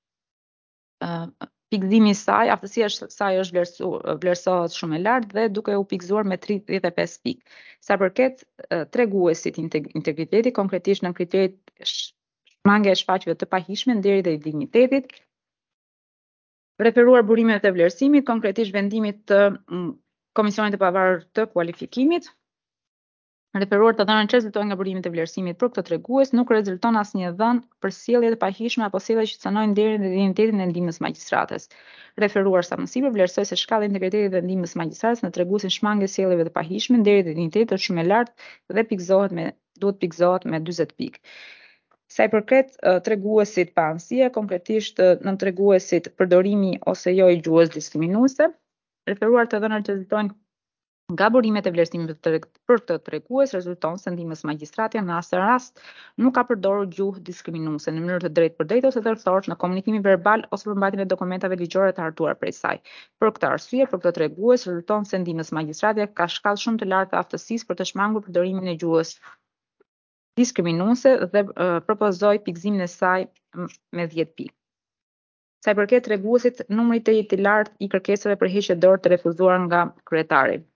pikëzimi i saj, aftësia e saj është vlerësohet shumë e lartë dhe duke u pikëzuar me 35 pikë. Sa përket treguesit integriteti, konkretisht në kriteret shmangja e shfaqjeve të pahishme, nderi dhe i dignitetit, referuar burimet e vlerësimit, konkretisht vendimit të Komisionit të Pavarur të Kualifikimit, referuar të dhënën që rezultojnë nga burimet e vlerësimit për këtë tregues, nuk rezulton asnjë dhënë për sjellje të pahishme apo sjellje që cënojnë nderin dhe dignitetin e ndihmës magjistrates. Referuar sa më sipër, vlerësoj se shkalla e integritetit të ndihmës magjistrates në treguesin shmangjes sjelljes të pahishme, nderi dhe dignitetit është shumë e lartë dhe duhet pikëzohet me 40 pikë. Sa i përket treguesit pa anësie, konkretisht në treguesit përdorimi ose jo i gjuhës diskriminuese, referuar të dhënat që rezultojnë nga burimet e vlerësimit për këtë tregues rezulton se ndihmës magjistratja në asnjë rast nuk ka përdorur gjuhë diskriminuese në mënyrë të drejtpërdrejtë ose tërësore në komunikimin verbal ose përmbajtjen e dokumentave ligjore të hartuar prej saj. Për këtë arsye, për këtë tregues rezulton se ndihmës magjistratja ka shkallë shumë të lartë të aftësisë për të shmangur përdorimin e gjuhës diskriminuese dhe propozoi pikëzimin e saj me 10 pikë. Sa i përket treguesit, numri të lartë i kërkesave për heqje dorë të refuzuar nga kryetari.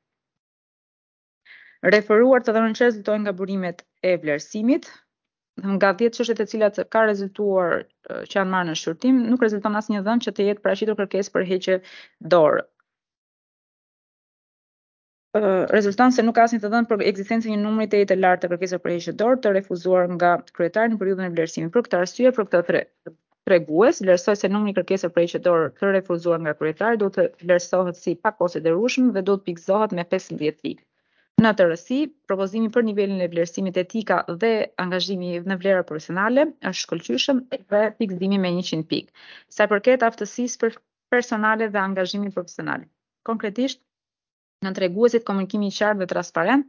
Referuar të dhënat që rezultojnë nga burimet e vlerësimit, nga 10 çështjet e cilat ka rezultuar që janë marrë në shqyrtim, nuk rezulton asnjë dhënë që të jetë paraqitur kërkesë për heqje dorë. Rezulton se nuk ka asnjë të dhënë për ekzistencën e një numri të lartë të kërkesave për heqje dorë të refuzuar nga kryetari në periudhën e vlerësimit. Për këtë arsye, për këtë tregues vlerësoi se numri i kërkesave për heqje dorë të refuzuar nga kryetari duhet të vlerësohet si pakonsiderueshëm dhe duhet pikëzohet me 15 pikë. Në tërësi, propozimi për nivelin e vlerësimit etika dhe angazhimi në vlera profesionale është shkëlqyeshëm dhe pikëzimi me 100 pikë. Sa i përket aftësisë personale dhe angazhimit profesional. Konkretisht, në treguesit komunikimi i qartë dhe transparent,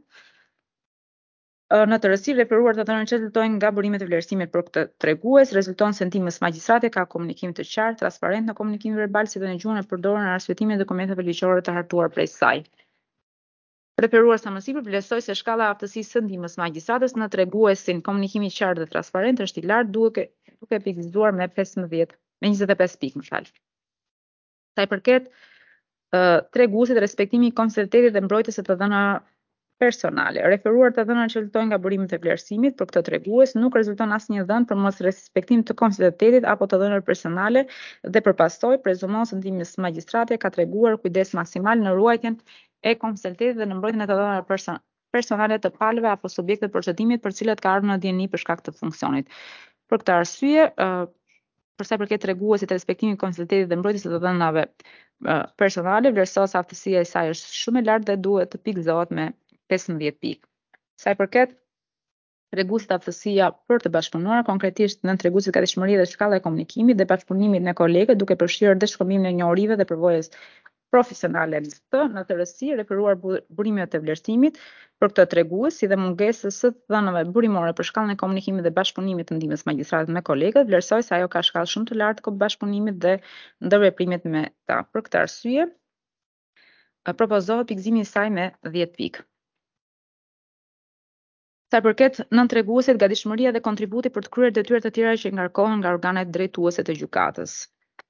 në tërësi referuar të dhënat që rezultojnë nga burimet e vlerësimit për këtë tregues rezulton se ndihmës magjistrate ka komunikim të qartë, transparent në komunikimin verbal si dhe në gjuhën e përdorur në arsyetimit e dokumentave ligjore të hartuar prej saj. Referuar sa më sipër, vlerësoj se shkalla e aftësisë së ndihmës magjistrates në treguesin komunikimi i qartë dhe transparent është i lartë duke pikëzuar me 25 pikë, më fal. Sa i përket treguesit respektimi i konfidentalitetit dhe mbrojtjes së të dhënave personale. Referuar të dhënat që rezultojnë nga burimet e vlerësimit për këtë tregues nuk rezulton asnjë dhënë për mos respektim të konfidentalitetit apo të dhënave personale dhe përpasoj prezumon se ndihmës magjistrate ka treguar kujdes maksimal në ruajtjen e konfidentalitetit dhe në mbrojtjen e të dhënave personale të palëve apo subjekte të procedimit për cilat ka ardhur në dieni për shkak të funksionit. Për këtë arsye, për sa i përket treguesit respektimit të konfidentalitetit dhe mbrojtjes së të dhënave personale, vlerësohet se aftësia e saj është shumë e lartë dhe duhet të pikëzohet me 15 pikë. Sa i përket treguesit aftësia për të bashkëpunuar, konkretisht në treguesit gatishmëri dhe shkalla e komunikimit dhe bashkëpunimit me kolegët duke përfshirë dhe shkëmbimin e njohurive dhe përvojës profesionale në tërësi, referuar burimet e vlerësimit për këtë tregues, si dhe mungesës së të dhënave burimore për shkallën e komunikimit dhe bashkëpunimit të ndihmës magjistrates me kolegët, vlerësoj se ajo ka shkallë shumë të lartë të bashkëpunimit dhe ndërveprimet me ta. Për këtë arsye, propozohet pikëzimi i saj me 10 pikë. Sa i përket nëntreguesit gatishmëria dhe kontributi për të kryer detyrat e tjera që ngarkohen nga organet drejtuese të gjykatës.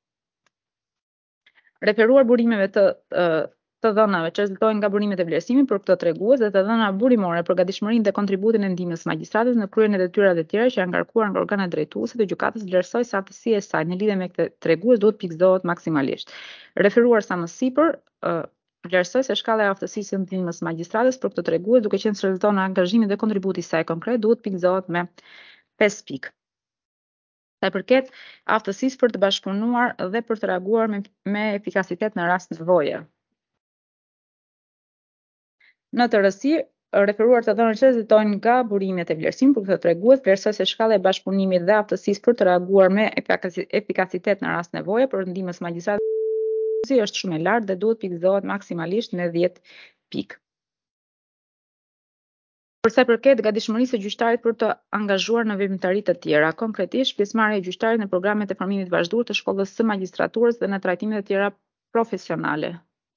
Referuar burimeve të dhënave që rezultojnë nga burimet e vlerësimit për këtë tregues dhe të dhëna burimore për gatishmërinë dhe kontributin e ndihmës magjistrates në kryen e detyrave të tjera që janë ngarkuar nga organet drejtuese të gjykatës, vlerësoj se aftësia e saj në lidhje me këtë tregues duhet pikëzohet maksimalisht. Referuar sa më sipër, vlerësoj se shkalla e aftësisë së ndihmës magjistrates për këtë tregues duke qenë se rezulton nga angazhimi dhe kontributi i saj konkret duhet pikëzohet me 5 pikë. Sa i përket aftësisë për të bashkëpunuar dhe për të reaguar me efikasitet në rast nevoje. Në tërësi, referuar të dhënat që rezultojnë nga burimet e vlerësimit për këtë tregues, vlerësoj se shkalla e bashkëpunimit dhe aftësisë për të reaguar me efikasitet në rast nevoje për ndihmës magjistrates është shumë e lartë dhe duhet pikëzohet maksimalisht me 10 pikë. Për sa i përket gatishmërisë së gjyqtarit për të angazhuar në veprimtari të tjera, konkretisht pjesëmarrja e gjyqtarit në programet e formimit vazhdues të shkollës së magjistraturës dhe në trajtimet e tjera profesionale.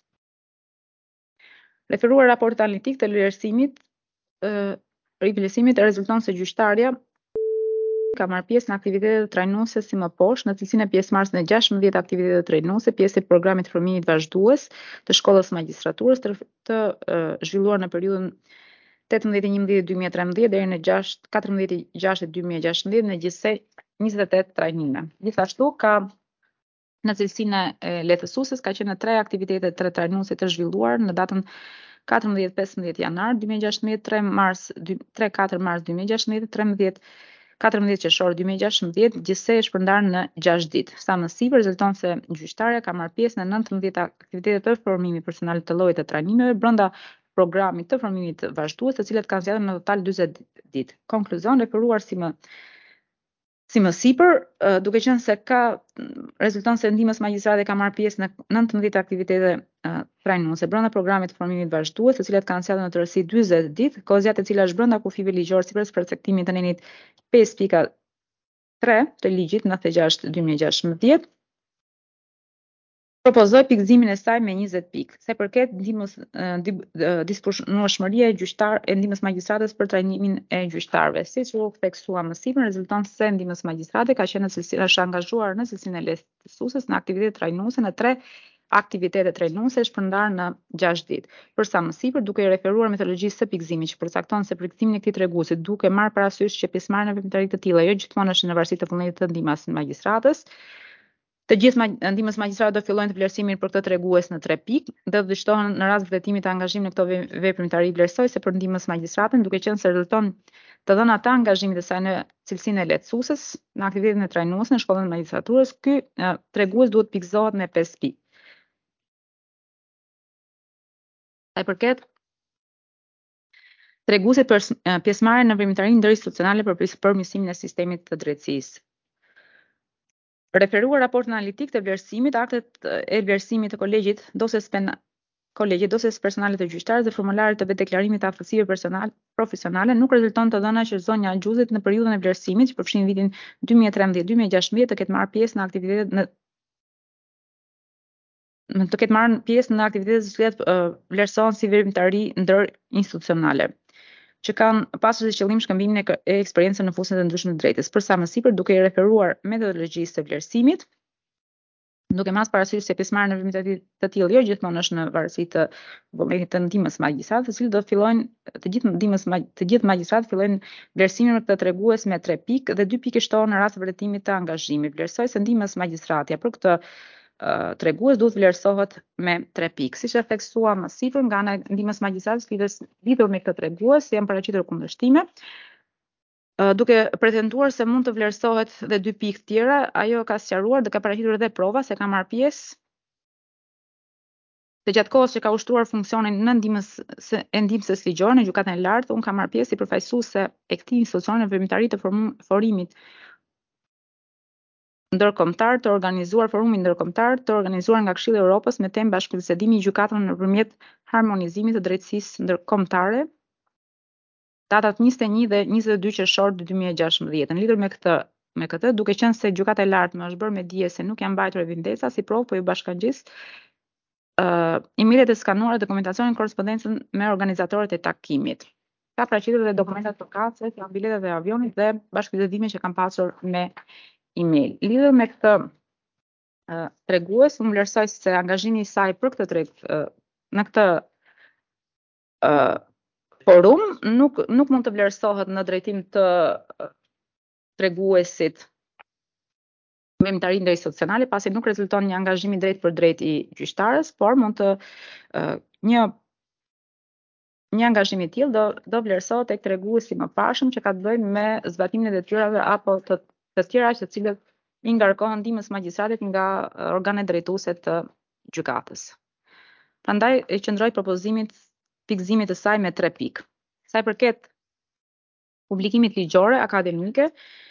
Referuar raportit analitik të vlerësimit, rezulton se gjyqtarja ka marrë pjesë në aktivitete trajnuese si më poshtë, në cilësinë e pjesëmarrëse në 16 aktivitete trajnuese, pjesë e programit të formimit vazhdues të shkollës së magjistraturës të zhvilluar në periudhën 18-11-2013 deri në 14-6-2016 në gjithsej 28 trajnime. Gjithashtu ka në cilësinë e lehtësueses ka qenë në 3 aktivitete trajnuese të zhvilluar në datën 14-15 janar 2016, 3-4 mars 2016, 14 qershor 2016, gjithsej është shpërndarë në 6 ditë. Sa më sipër rezulton se gjyqtarja ka marrë pjesë në 19 aktivitete të formimit personal të llojit të trajnimeve brenda programit të formimit vazhdues, të cilat kanë zgjatur në total 40 ditë. Konkluzion referuar si më Si më sipër, duke qenë se rezulton se ndihmës magjistrate ka marrë pjesë në 19 aktivitete trajnuese brenda programit të formimit vazhdues, të cilat kanë sjellë në tërësi 40 ditë, kohëzgjatë e cila është brenda kufive ligjor sipër përcaktimit të nenit 5.3 të ligjit 96/2016. Propozoi pikëzimin e saj me 20 pikë. Sa i përket disponueshmëria e ndihmës magjistrates për trajnimin e gjyqtarëve. Siç u theksua më sipër, rezulton se ndihmës magjistrate ka qenë është angazhuar në cilësinë e lehtësueses në aktivitete trajnuese në 3 aktivitete trajnuese shpërndarë në 6 ditë. Për sa më sipër, duke i referuar metodologjisë së pikëzimit që përcakton se pikëzimin e këtij treguesi duke marrë parasysh që pjesëmarrja në veprimtari të tilla jo gjithmonë është në varësi të vullnetit të ndihmës magjistratës. Të gjithë ndihmës magjistrate do fillojnë të vlerësimin për këtë tregues në 3 pikë, dhe do vështohen në rast vërtetimit të angazhimit në këto veprimtari vlerësoj se për ndihmës magjistraten, duke qenë se rezulton të dhëna të angazhimit të saj në cilësinë e lehtësueses në aktivitetin e trajnuese në shkollën e magjistraturës, ky tregues duhet pikëzohet me 5 pikë. Sa i përket treguesit për pjesëmarrjen në veprimtarinë ndërinstitucionale për përmirësimin e sistemit të drejtësisë. Referuar raport analitik të vlerësimit, aktet e vlerësimit të kolegjit dosjes personale të gjyqtarëve dhe formularet të vetdeklarimit të aftësive profesionale nuk rezulton të dhëna që zonja Xhuzit në periudhën e vlerësimit, që përfshin vitin 2013-2016, të ketë marrë pjesë në aktivitetet të cilat vlerësohen si veprimtari ndërinstitucionale, që kanë pasur si qëllim shkëmbimin e eksperiencës në fushën e ndryshme të drejtës. Për sa më sipër, duke i referuar metodologjisë së vlerësimit, duke mas parasysh se pjesëmarrja në veprimtari të tillë jo gjithmonë është në varësi të vullnetit të ndihmës magjistrate, të cilët do fillojnë të gjithë magjistratët fillojnë vlerësimin për këtë tregues me 3 pikë dhe 2 pikë shtohen në rast të vërtetimit të angazhimit. Vlerësoj se ndihmës magjistratja për këtë tregues duhet vlerësohet me 3 pikë. Siç e theksua më sipër, nga ana e ndihmës magjistrates lidhur me këtë tregues janë paraqitur kundërshtime, duke pretenduar se mund të vlerësohet dhe 2 pikë tjera. Ajo ka sqaruar dhe ka paraqitur edhe prova se ka marrë pjesë të gjatë kohës që ka ushtruar funksionin në ndihmëses ligjore në gjykatën e lartë, unë kam marrë pjesë si përfaqësuese e këtij institucioni në veprimtari të forimit ndërkombëtar të organizuar nga Këshilli i Evropës me temë bashkëbisedimi i gjykatave nëpërmjet harmonizimit të drejtësisë ndërkombëtare, datat 21 dhe 22 qershor 2016. Në lidhur me këtë, duke qenë se gjykata e lartë më është bërë me dije se nuk janë mbajtur evidenca si provë, po ju bashkangjis emailët e skanuara dhe dokumentacionin korrespondencën me organizatorët e takimit. Ka paraqitur dhe dokumentat përkatëse, biletat e avionit dhe bashkëbisedime që kanë pasur me email. Lidhur me këtë tregues, unë vlerësoj se angazhimi i saj për këtë në këtë forum nuk mund të vlerësohet në drejtim të treguesit veprimtari ndërinstitucionale, pasi nuk rezulton një angazhim i drejt për drejt i gjyqtarës, por mund të një angazhim i tillë do vlerësohet tek treguesi më parshëm që ka të bëjë me zbatimin e detyrave apo të tjera të cilët i ngarkohen ndihmës magjistratit nga organet drejtuese të gjykatës. Prandaj e qëndroi pikëzimit të saj me 3 pikë. Sa i përket publikimit ligjore akademike,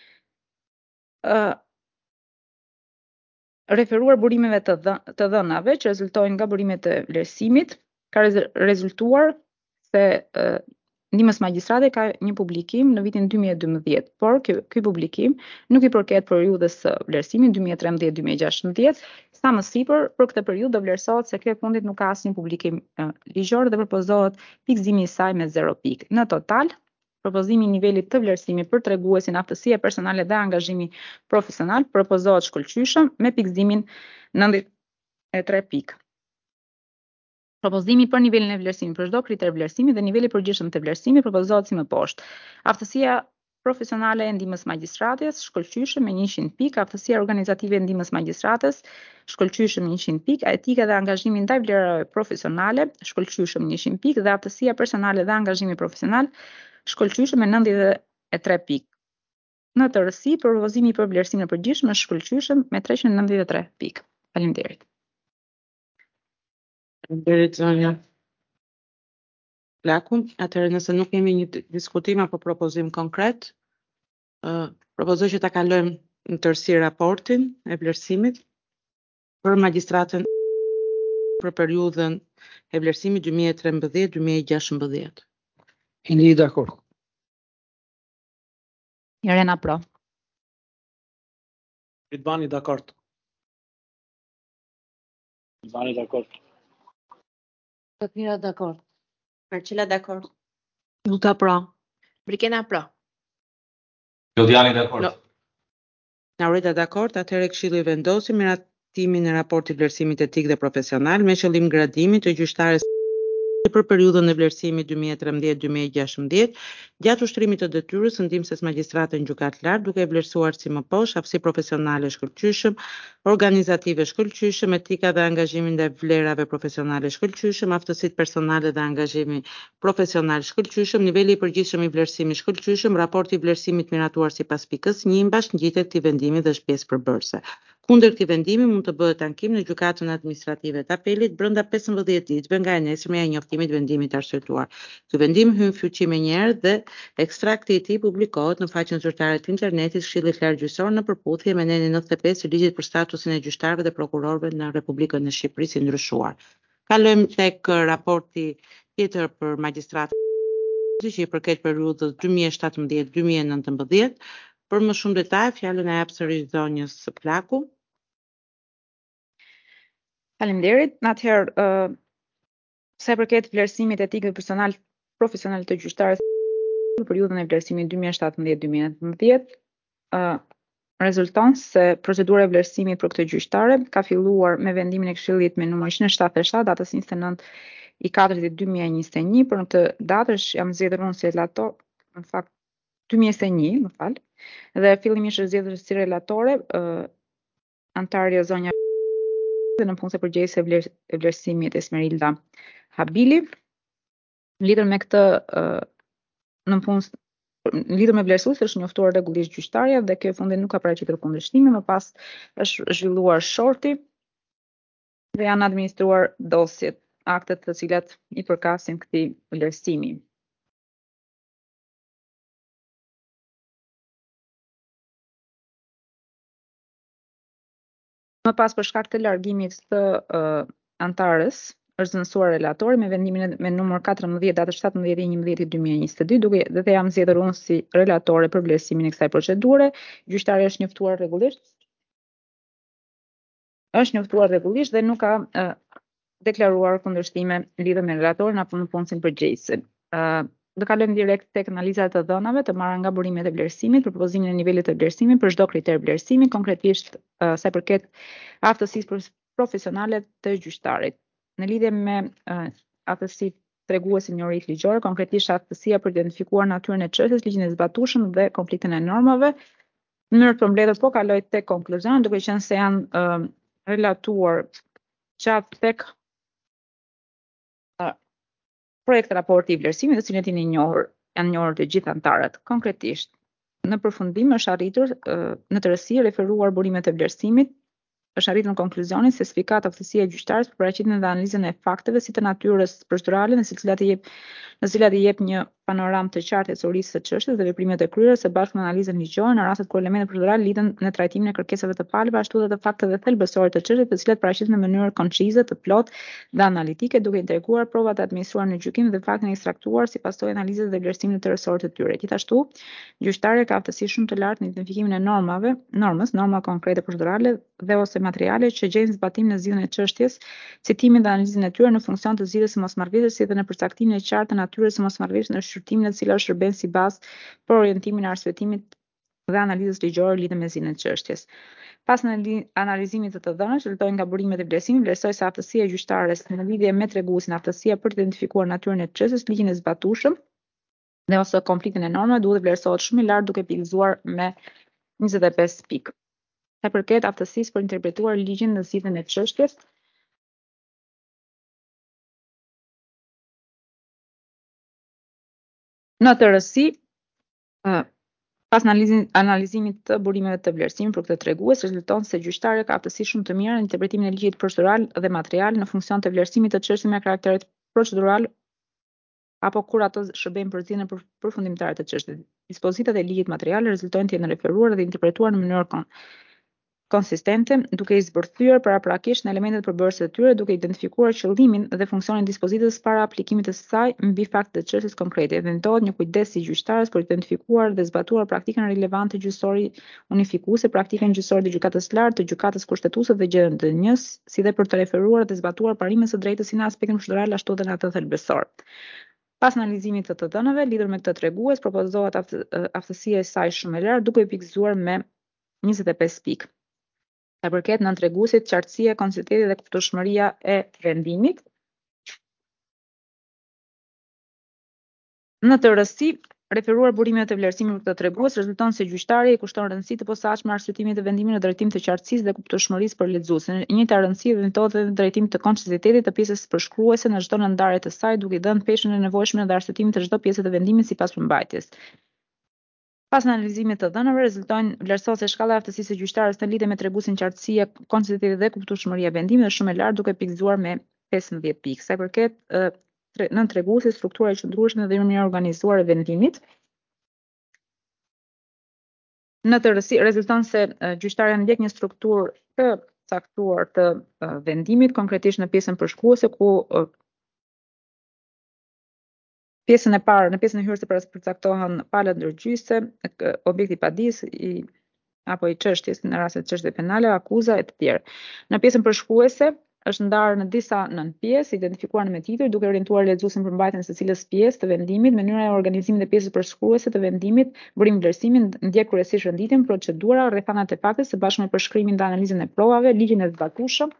referuar burimeve të dhënave që rezultojnë nga burimet e vlerësimit, ka rezultuar se ndihmës magjistrate ka një publikim në vitin 2012, por ky publikim nuk i përket periudhës së vlerësimit 2013-2016. Sa më sipër, për këtë periudhë do vlerësohet se kjo e fundit nuk ka asnjë publikim ligjor dhe propozohet pikëzimi i saj me 0 pikë. Në total, propozimi i nivelit të vlerësimit për treguesin aftësia personale dhe angazhimi profesional propozohet shkëlqyeshëm me pikëzimin 93 pikë. Propozimi për nivelin e vlerësimit për çdo kriter vlerësimi dhe niveli i përgjithshëm të vlerësimit propozohet si më poshtë. Aftësia profesionale e ndihmës magjistrates shkëlqyeshëm me 100 pikë, aftësia organizative e ndihmës magjistrates shkëlqyeshëm me 100 pikë, etika dhe angazhimi ndaj vlerave profesionale shkëlqyeshëm me 100 pikë dhe aftësia personale dhe angazhimi profesional shkëlqyeshëm me 93 pikë. Në tërësi, propozimi për vlerësimin e përgjithshëm është shkëlqyeshëm me 393 pikë. Faleminderit. Faleminderit zonja Plakun. Atëherë nëse nuk kemi një diskutim apo propozim konkret, Propozoj që ta kalojmë në tërësi raportin e vlerësimit për magjistratën për periudhën e vlerësimit 2013-2016. Hili dakord. Irena pro. Ridvani dakord. Albani dakord. Fatmira dakord. Marcela dakord. Luta pro. Brikena pro. Lodjani dakord. Naurita dakord, atëherë Këshilli vendosi miratimin e raportit vlerësimit etik dhe profesional me qëllim gradimit të gjyqtares për periudhën e vlerësimit 2013-2016, gjatë ushtrimit të detyrës së ndihmëses magjistrate në gjykatë lart, duke vlerësuar si më poshtë aftësi profesionale shkëlqyeshëm, organizative shkëlqyeshëm, etika dhe angazhimi ndaj vlerave profesionale shkëlqyeshëm, aftësitë personale dhe angazhimi profesional shkëlqyeshëm, niveli i përgjithshëm i vlerësimit shkëlqyeshëm, raporti i vlerësimit miratuar sipas pikës 1 bashkëngjitet këtij vendimi dhe është pjesë përbërëse. Kundër këtij vendimi mund të bëhet ankim në gjykatën administrative të apelit brenda 15 ditëve nga e nesërmja e njoftimit vendimit arsyetuar. Ky vendim hyn në fuqi menjëherë dhe ekstrakti i tij publikohet në faqen zyrtare të internetit Këshillit Lart Gjyqësor në përputhje me nenin 95 të ligjit për statusin e gjyqtarëve dhe prokurorëve në Republikën e Shqipërisë i ndryshuar. Kalojmë tek raporti tjetër për magjistratë që i përket periudhës 2017-2019. Për më shumë detaj, fjalën e jap sërish zonjës Plaku. Faleminderit. Atëherë, sa i përket vlerësimit etik dhe profesional të gjyqtarës për periudhën e vlerësimit 2017-2019, rezulton se procedura e vlerësimit për këtë gjyqtare ka filluar me vendimin e Këshillit me numër 177 datës 29/4/2021. Për në këtë datë jam zgjedhur unë si relator, në fakt 2021, më fal, dhe fillimisht është zgjedhur si relatore antarja zonja dhe në punëse përgjegjëse e vlerësimit Esmerilda Habili. Lidhur me këtë në punë lidhur me vlerësues është njoftuar rregullisht gjyqtarja dhe kjo fundi nuk ka paraqitur kundërshtime, më pas është zhvilluar shorti dhe janë administruar dosjet, aktet të cilat i përkasin këtij vlerësimi. Më pas për shkak të largimit të antarës është zënësuar relatori me vendimin me numër 14 datës 17/11/2022, duke dhe jam zgjedhur unë si relatore për vlerësimin e kësaj procedure. Gjyqtari është njoftuar rregullisht dhe nuk ka deklaruar kundërshtime lidhur me relatorin apo me punësin përgjegjëse. Do kalojmë direkt tek analizat e dhënave të marra nga burimet e vlerësimit për propozimin e nivelit të vlerësimit për çdo kriter vlerësimi, konkretisht sa i përket aftësisë profesionale të gjyqtarit. Në lidhje me aftësitë treguese njohuritë ligjore, konkretisht aftësia për të identifikuar natyrën e çështjes, ligjin e zbatueshëm dhe konfliktin e normave. Në mënyrë të përmbledhur po kaloj tek konkluzion, duke qenë se janë relatuar gjatë tek projekt raporti i vlerësimit, të cilët janë njohur të gjithë antarët. Konkretisht, në përfundim është arritur në tërësi referuar burimet e vlerësimit, është arritur në konkluzionin se sfikat aftësia e gjyqtarës për paraqitjen dhe analizën e fakteve si të natyrës procedurale në cilat i jep një panoramë të qartë e historisë së çështjes dhe veprimet e kryera së bashku me analizën ligjore në rastet kur elementet procedurale lidhen në trajtimin e kërkesave të palëve, ashtu edhe të fakteve thelbësore të çështjes, të cilat paraqiten në mënyrë koncize, të plotë dhe analitike, duke integruar provat e administruar në gjykim dhe faktin e ekstraktuar si pasojë analizës dhe vlerësimit të rrethore të tyre. Gjithashtu, gjyqtarja ka aftësi shumë të lartë në identifikimin e norma konkrete procedurale dhe ose materiale që gjejnë zbatim në zgjidhjen e çështjes, citimin dhe analizën e tyre në funksion të zgjidhjes së mosmarrëveshjes, si dhe në përcaktimin e qartë të natyrës së mosmarrëveshjes në shqyrtimin e cila shërben si bazë për orientimin e arsyetimit dhe analizës ligjore lidhur me zgjidhjen e çështjes. Pas analizimit të dhënave, rezultojnë nga burimet e vlerësimit, vlerësoj se aftësia e gjyqtares në lidhje me treguesin, aftësia për të identifikuar natyrën e çështjes, ligjin e zbatueshëm dhe ose konfliktin e normave duhet vlerësohet shumë i lartë duke pikëzuar me 25 pikë. Sa i përket aftësisë për interpretuar ligjin në zgjidhjen e çështjes, në tërësi, pas analizimit të burimeve të vlerësimit për këtë tregues, rezulton se gjyqtarja ka aftësi shumë të mira në interpretimin e ligjit procedural dhe material në funksion të vlerësimit të çështjeve me karakter procedural apo kur ato shërbejnë për zgjidhjen përfundimtare të çështjes. Dispozitat e ligjit material rezultojnë të jenë referuar dhe interpretuar në mënyrë konsistente, duke i zbërthyer paraprakisht në elementet përbërëse të tyre, duke identifikuar qëllimin dhe funksionin e dispozitës para aplikimit të saj mbi faktet të çështjes konkrete. Vendohet një kujdes i gjyqtarës për të identifikuar dhe zbatuar praktikën relevante gjyqësore unifikuese, praktikën gjyqësore të gjykatës së lartë, të gjykatës kushtetuese dhe GDN-s, si dhe për të referuar dhe zbatuar parimet së drejtës si në aspektin procedural ashtu edhe në atë thelbësor. Pas analizimit të dhënave lidhur me këtë tregues, propozohet aftësia e saj shumë e lartë, duke i pikëzuar me 25 pikë. Sa përket nëntreguesit, qartësia, konsistentia dhe kuptueshmëria e vendimit. Në të rësi, referuar burimet e vlerësimit për këtë tregues rezulton se gjyqtari i kushton rëndësi të posaçme arsyetimit të vendimit në drejtim të qartësisë dhe kuptueshmërisë për lexuesin. Një njëjta rëndësi vendoset edhe në drejtim të koncisitetit të pjesës përshkruese në çdo ndarje të saj, duke i dhënë peshën e nevojshme ndaj arsyetimit të çdo pjese të vendimit sipas përmbajtjes. Pas analizimit të dhënave, rezultojnë vlerësohet se shkalla e aftësisë së gjyqtarës në lidhje me treguesin qartësia, konsistentia dhe kuptueshmëria e vendimit është shumë e lartë, duke pikëzuar me 15 pikë. Sa i përket nën treguesit, struktura e qëndrueshme dhe mënyra organizuar e vendimit. Në të rësi, rezulton se gjyqtarja ndjek një strukturë të caktuar të vendimit, konkretisht në pjesën përshkruese, ku pjesën e parë, në pjesën e hyrëse përcaktohen palët ndërgjyse, objekti i padisë apo i çështjes në raste të çështjeve penale, akuza e të tjerë. Në pjesën përshkruese është ndarë në disa nënpjesë, identifikuar me titull, duke orientuar lexuesin për mbajtjen e secilës pjesë të vendimit, mënyra e organizimit të pjesës përshkruese të vendimit, burim vlerësimin, ndjek kryesisht renditjen, procedura, rrethanat e fakteve së bashku me përshkrimin dhe analizën e provave, ligjin e zbatueshëm,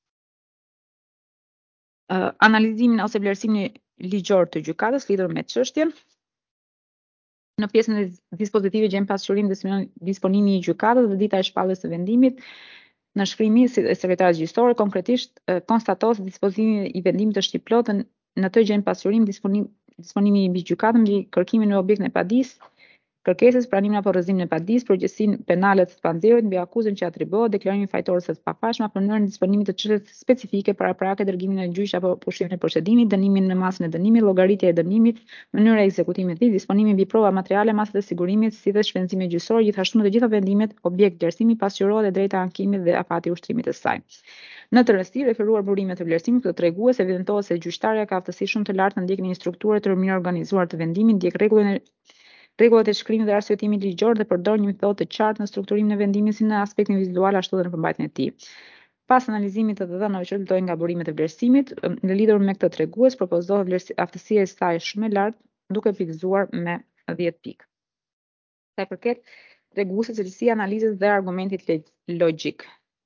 analizimin ose vlerësimin ligjor të gjykatës lidhur me çështjen. Në pjesën e dispozitive gjen pasqyrim disponimi i gjykatës dhe dita e shpalljes së vendimit. Në shkrimin e sekretarit gjyqësor, konkretisht konstaton se dispozitimi i vendimit është i plotë, në të gjen pasqyrim disponimi i mbi gjykatën mbi kërkimin në objektin e padisë, kërkesës, pranimin apo rrëzimin e padisë, përgjegjësinë penale të panxherit mbi akuzën që atribuohet, deklarimin fajtor së pafajshëm, apo mënyrën e disponimit të çështjes specifike paraprake, dërgimin në gjyq apo pushimin e procedimit, dënimin në masën e dënimit, llogaritja e dënimit, mënyra e ekzekutimit të tij, disponimin mbi prova materiale, masat e sigurimit, si dhe shpenzimet gjyqësore, gjithashtu në të gjitha vendimet, objekt vlerësimi pasqyrohet dhe drejta ankimit dhe afati i ushtrimit të saj. Në të rësi, referuar burimet e vlerësimit, këtë tregues evidentohet se gjyqtarja ka aftësi shumë të lartë në ndjekjen e një strukture të mirë organizuar të vendimit, ndjek rregullat e shkrimit dhe arsyetimit ligjor dhe përdor një metodë të qartë në strukturimin e vendimit si në aspektin vizual ashtu edhe në përmbajtjen e tij. Pas analizimit të dhënave që rezultojnë nga burimet e vlerësimit, në lidhur me këtë tregues propozohet aftësia e saj shumë e lartë, duke pikëzuar me 10 pikë. Sa i përket treguesit, cilësia, analizës dhe argumentit logjik.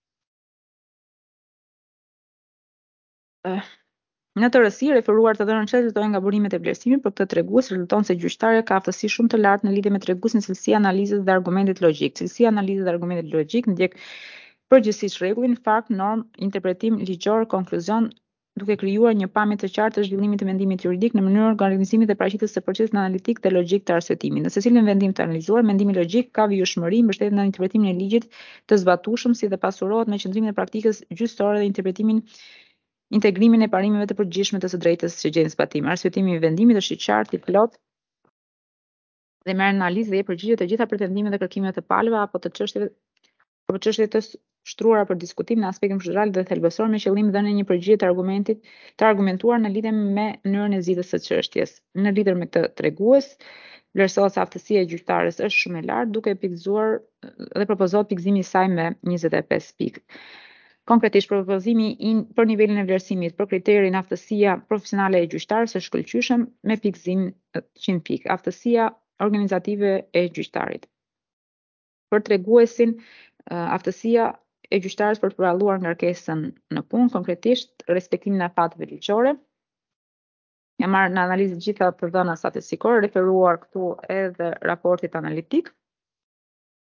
Në të rësi, referuar të dhënën që rezultojnë nga burimet e vlerësimit për këtë tregues, rezulton se gjyqtarja ka aftësi shumë të lartë në lidhje me treguesin cilësia, analizës dhe argumentit logjik. Cilësia, analizës dhe argumentit logjik ndjek përgjithsisht rregullin, fakt, norm, interpretim ligjor, konkluzion, duke krijuar një pamje të qartë të zhvillimit të mendimit juridik në mënyrën e organizimit dhe paraqitjes së procesit analitik dhe logjik të arsyetimit. Në secilin vendim të analizuar, mendimi logjik ka vijshmëri, mbështetet në interpretimin e ligjit të zbatueshëm, si dhe pasurohet me qëndrimin e praktikës gjyqësore dhe integrimin e parimeve të përgjithshme të së drejtës që gjejnë zbatim. Arsyetimi i vendimit është i qartë, i plot dhe merr në analizë dhe jep përgjigje të gjitha pretendimeve dhe kërkimeve të palëve apo të çështjeve të shtruara për diskutim në aspektin procedural dhe thelbësor me qëllim dhënien një përgjigje të argumentuar në lidhje me mënyrën e zgjidhjes së çështjes. Në lidhje me këtë tregues, vlerësohet se aftësia e gjyqtarës është shumë e lartë, duke pikëzuar dhe propozohet pikëzimi i saj me 25 pikë. Konkretisht, propozimi për nivelin e vlerësimit për kriterin aftësia profesionale e gjyqtarës është shkëlqyeshëm me pikëzim 100 pikë. Aftësia organizative e gjyqtarit. Për treguesin, aftësia e gjyqtarës për të përballuar ngarkesën në punë, konkretisht respektimin e afateve ligjore. Ja marrë në analizë gjitha të dhëna statistikore, referuar këtu edhe raportit analitik.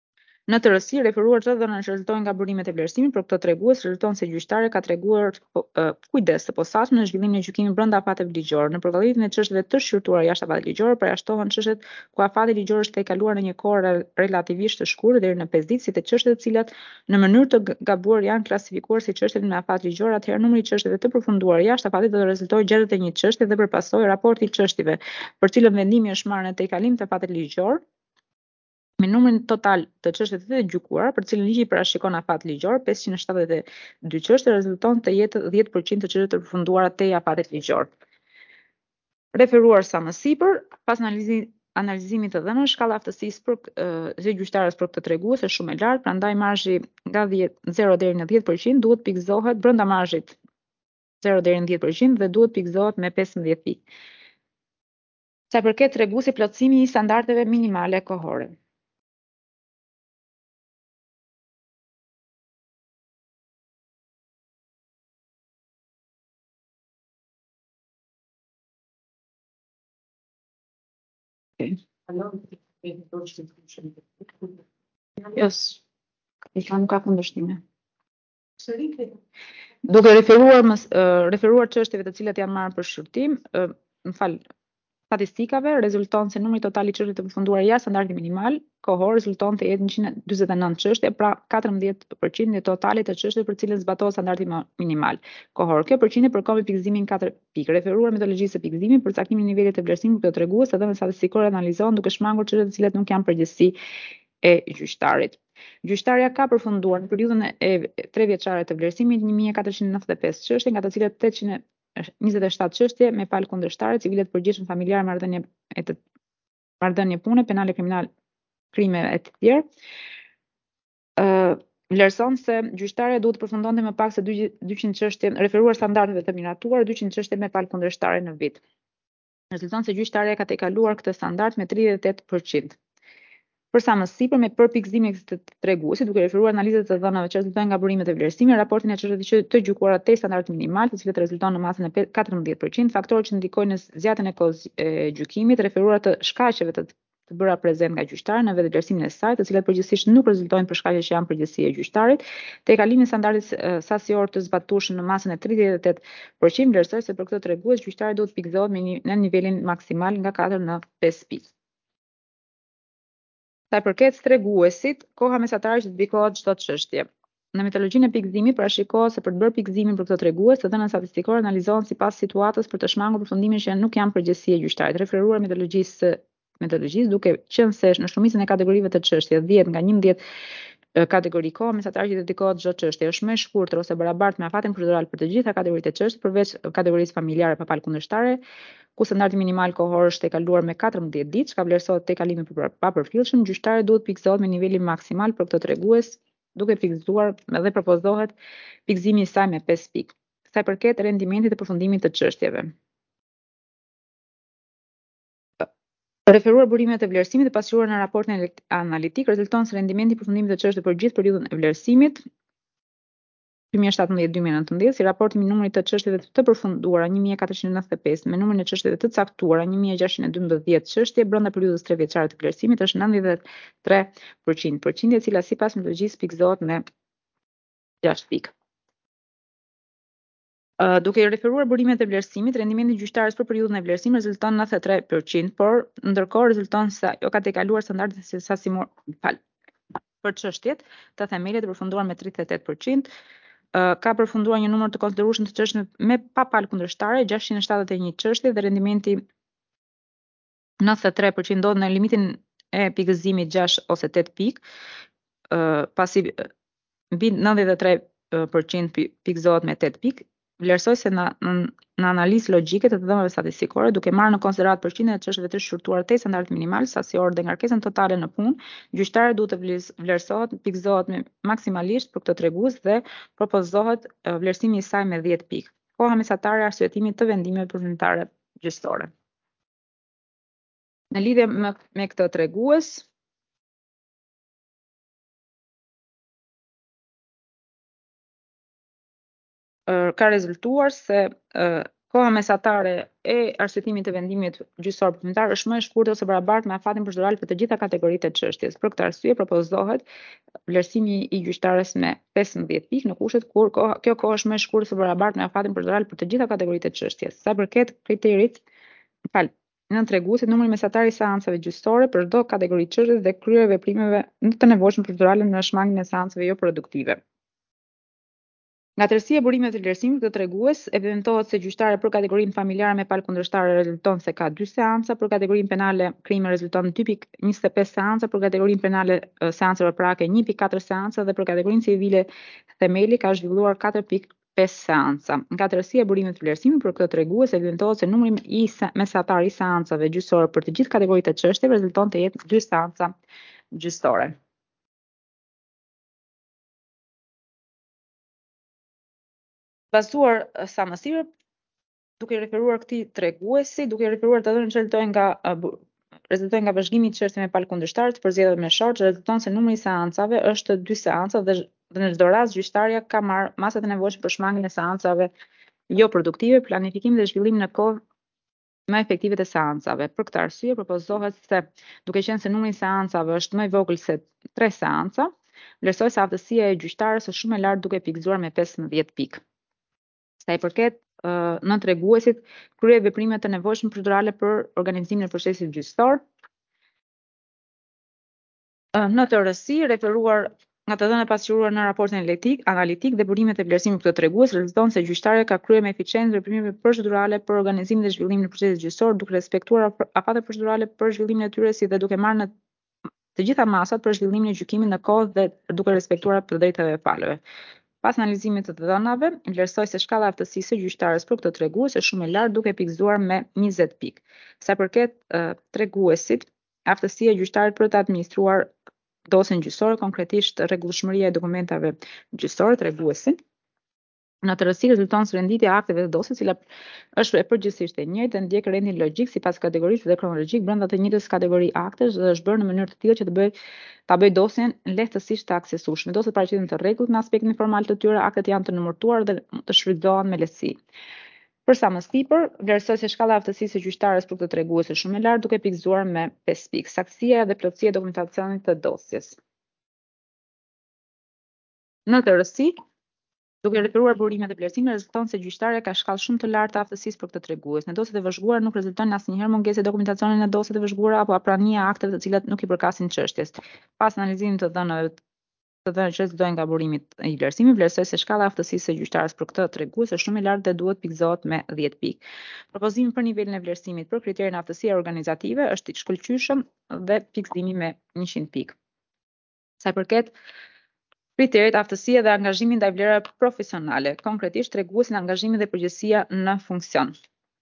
Në të rësi, referuar të dhëna që rezultojnë nga burimet e vlerësimit për këtë tregues rezulton se gjyqtari ka treguar kujdes të posaçëm në zhvillimin e gjykimit brenda afateve ligjore. Në përvallërimin e çështjeve të shqyrtuara jashtë afatit ligjor, përjashtohen çështjet ku afati ligjor është tejkaluar në një kohë relativisht të shkurtër deri në 5 ditë, si te çështjet të cilat në mënyrë të gabuar janë klasifikuar si çështje me afat ligjor, atëherë numri i çështjeve të përfunduara jashtë afatit do të rezultojë 61 çështje dhe përpasoj raporti i çështjeve për cilën vendimi është marrë në tejkalim të afatit ligjor me numrin total të çështjeve të gjykuara për cilën ligji parashikon afat ligjor, 572 çështje, rezulton të jetë 10% të çështjeve të përfunduara te afatit ligjor. Referuar sa më sipër, pas analizimit të dhënave, shkalla aftësisë për gjyqtarës për këtë tregues është shumë e lartë, prandaj marzhi nga 0 deri në 10% duhet pikëzohet brenda marzhit 0 deri në 10% dhe duhet pikëzohet me 15 pikë. Sa i përket treguesit plotësimi i standardeve minimale kohore. Nuk ka kundërshtime. Duke referuar çështjeve të cilat janë marrë për shqyrtim, statistikave, rezulton se numri total i çështjeve të përfunduara jashtë standardit minimal kohor rezulton të jetë 149 çështje, pra 14% e totalit të çështjeve për cilën zbatohet standardi minimal kohor. Kjo përqindje përkon me pikëzimin 4 pikë. Referuar metodologjisë së pikëzimit për caktimin e nivelit të vlerësimit për të tregues, dhënat statistikore analizohen duke shmangur çështjet të cilat nuk janë përgjegjësi e gjyqtarit. Gjyqtarja ka përfunduar në periudhën e 3 vjeçare të vlerësimit 1495 çështje, nga të cilat 827 çështje me palë kundërshtar, civilet përgjithshëm familjar, marrëdhënie pune, penale, kriminal, krime e të tjerë. Vlerëson se gjyqtarja duhet të përfundonte më pak se 200 çështje referuar standardeve të miratuar, 200 çështje me palë kundërshtare në vit. Rezulton se gjyqtarja ka tejkaluar këtë standard me 38%. Për sa më sipër me përpikëzimin e këtë treguesi, duke referuar analizat të dhënave që rezultojnë nga burimet e vlerësimit, raportin e çështjeve të gjykuara te standardi minimal, të cilët rezulton në masën e 14%, faktorët që ndikojnë në zgjatjen e kohës e gjykimit, referuar të shkaqeve të bëra prezent nga gjyqtari në vetë vlerësimin e saj, të cilat përgjithsisht nuk rezultojnë për shkaqe që janë përgjegjësi e gjyqtarit, tejkalimi i standardit sasior të zbatueshëm në masën e 38%, vlerësoj se për këtë tregues gjyqtari duhet pikëzohet në nivelin maksimal nga 4 në 5 pikë. Sa i përket treguesit, koha mesatare që të bikohet çdo çështje. Në metodologjinë e pikëzimit parashikohet se për të bërë pikëzimin për këtë tregues, të dhënat statistikore analizohen sipas situatës për të shmangur përfundimin që nuk janë përgjegjësi e gjyqtarit. Referuar metodologjisë duke qenë se në shumicën e kategorive të çështjeve 10 nga 11 kategori koha mesatare që dedikohet çdo çështje është më e shkurtër ose barabartë me afatin procedural për të gjitha kategoritë e çështjeve përveç kategorisë familjare pa palë kundërshtare, ku standardi minimal kohor është tejkaluar me 14 ditë, çka vlerësohet tejkalimi pa përfillshëm, gjyqtari duhet pikëzohet me nivelin maksimal për këtë tregues, duke pikëzuar dhe propozohet pikëzimi i saj me 5 pikë. Sa i përket rendimentit të përfundimit të çështjeve. Referuar burimet e vlerësimit dhe pasqyruar në raportin analitik, rezulton se rendimenti i përfundimit të çështjeve për gjithë periudhën e vlerësimit 2017-2019, si raporti me numrin të çështjeve të përfunduara 1495 me numrin e çështjeve të caktuara 1612 çështje brenda periudhës 3 vjeçare të vlerësimit është 93%, përqindje e cila sipas metodologjisë pikëzohet me 6 pikë. Duke i referuar burimet e vlerësimit, rendimenti i gjyqtarës për periudhën e vlerësimit rezulton 93%, por ndërkohë rezulton se ajo ka tejkaluar standardet sasimor për çështjet të themelit të përfunduar me 38%, ka përfunduar një numër të konsiderueshëm të çështjeve me pa palë kundërshtare, 671 çështje dhe rendimenti 93% ndodhet në limitin e pikëzimit 6 ose 8 pikë, pasi mbi 93% pikëzohet me 8 pikë. Vlerësoj se në analizë logjike të dhënave statistikore, duke marrë në konsiderat përqindjen e çështjeve të shqyrtuara te standardi minimal sasior dhe ngarkesën totale në punë, gjyqtari duhet të vlerësohet, pikëzohet maksimalisht për këtë tregues dhe propozohet vlerësimi i saj me 10 pikë. Koha mesatare e arsyetimit të vendimeve përfundimtare gjyqësore. Në lidhje me këtë tregues, ka rezultuar se Koha mesatare e arsyetimit të vendimit gjyqësor përfundimtar është më e shkurtër ose barabartë me afatin procedural për të gjitha kategoritë e çështjes. Për këtë arsye propozohet vlerësimi i gjyqtares me 15 pikë në kushtet kur kjo kohë është më e shkurtër ose barabartë me afatin procedural për të gjitha kategoritë e çështjes. Sa i përket kriterit, në treguesit numri mesatar i seancave gjyqësore për çdo kategori çështjes dhe kryer veprimeve të nevojshme procedurale në shmangjen e seancave jo produktive. Nga tërësia e burimeve të vlerësimit këtë tregues evidentohet se gjyqtare për kategorinë familjare me palë kundërshtare rezulton se ka 2 seanca, për kategorinë penale krime rezulton 2.25 seanca, për kategorinë penale seanca veprake 1.4 seanca dhe për kategorinë civile themeli ka zhvilluar 4.5 seanca. Nga tërësia e burimeve të vlerësimit për këtë tregues evidentohet se numri mesatar i seancave gjyqësore për të gjithë kategoritë e çështjeve rezulton të jetë 2 seanca gjyqësore. Bazuar sa më sipër, duke i referuar këtij treguesi, duke i referuar të dhënën që rezultojnë nga vazhdimi i çështjes me palë kundërshtar të përzgjedhur me shortë, rezulton se numri i seancave është 2 seanca dhe në çdo rast gjyqtarja ka marrë masat e nevojshme për shmangjen e seancave jo produktive, planifikim dhe zhvillim në kohë më efektive të seancave. Për këtë arsye propozohet se duke qenë se numri i seancave është më i vogël se 3 seanca, vlerësohet se aftësia e gjyqtares është shumë e lartë duke pikëzuar me 15 pikë. Sa i përket në treguesit, krye veprime të nevojshme procedurale për organizimin e procesit gjyqësor. Në të rësi, referuar nga të dhënat pasqyruar në raportin analitik dhe burimet e vlerësimit këtë tregues rezulton se gjyqtarja ka kryer me eficiencë veprimeve procedurale për organizimin dhe zhvillimin e procesit gjyqësor, duke respektuar afatet procedurale për zhvillimin e tyre si dhe duke marrë në të gjitha masat për zhvillimin e gjykimit në kohë dhe duke respektuar të drejtat e palëve. Pas analizimit të dhënave, vlerësoj se shkalla e aftësisë së gjyqtares për këtë tregues është shumë e lartë duke pikëzuar me 20 pikë. Sa përket treguesit, aftësia e gjyqtarit për të administruar dosjen gjyqësore, konkretisht rregullshmëria e dokumentave gjyqësore, treguesin. Në të rësi rezulton së renditja e akteve të dosjes, cila është e përgjithsisht e njëjtë dhe ndjek rendin logjik sipas kategorisë dhe kronologjik brenda të njëjtës kategori aktesh dhe është bërë në mënyrë të tillë që ta bëjë dosjen lehtësisht të aksesueshme. Dosjet paraqiten të rregullt në aspektin formal të tyre, aktet janë të numërtuar dhe të shfrytëzohen me lehtësi. Për sa më sipër, vlerësoj se shkalla e aftësisë së gjyqtares për këtë tregues është shumë e lartë duke pikëzuar me 5 pikë. Saktësia dhe plotësia e dokumentacionit të dosjes. Në të rësi, duke referuar burimet e vlerësimit, rezulton se gjyqtarja ka shkallë shumë të lartë të aftësisë për këtë tregues. Në dosjet e vëzhguara nuk rezulton asnjëherë mungesë dokumentacioni në dosjet e vëzhguara apo aprania e akteve të cilat nuk i përkasin çështjes. Pas analizimit të dhënave që rezultojnë nga burimi i vlerësimit, vlerësoj se shkalla e aftësisë së gjyqtares për këtë tregues është shumë e lartë dhe duhet pikëzohet me 10 pikë. Propozimi për nivelin e vlerësimit për kriterin aftësie organizative është i shkëlqyeshëm dhe pikëzimi me 100 pikë. Sa i përket kriterit aftësia dhe angazhimi ndaj vlerave profesionale, konkretisht treguesin angazhimi dhe përgjegjësia në funksion.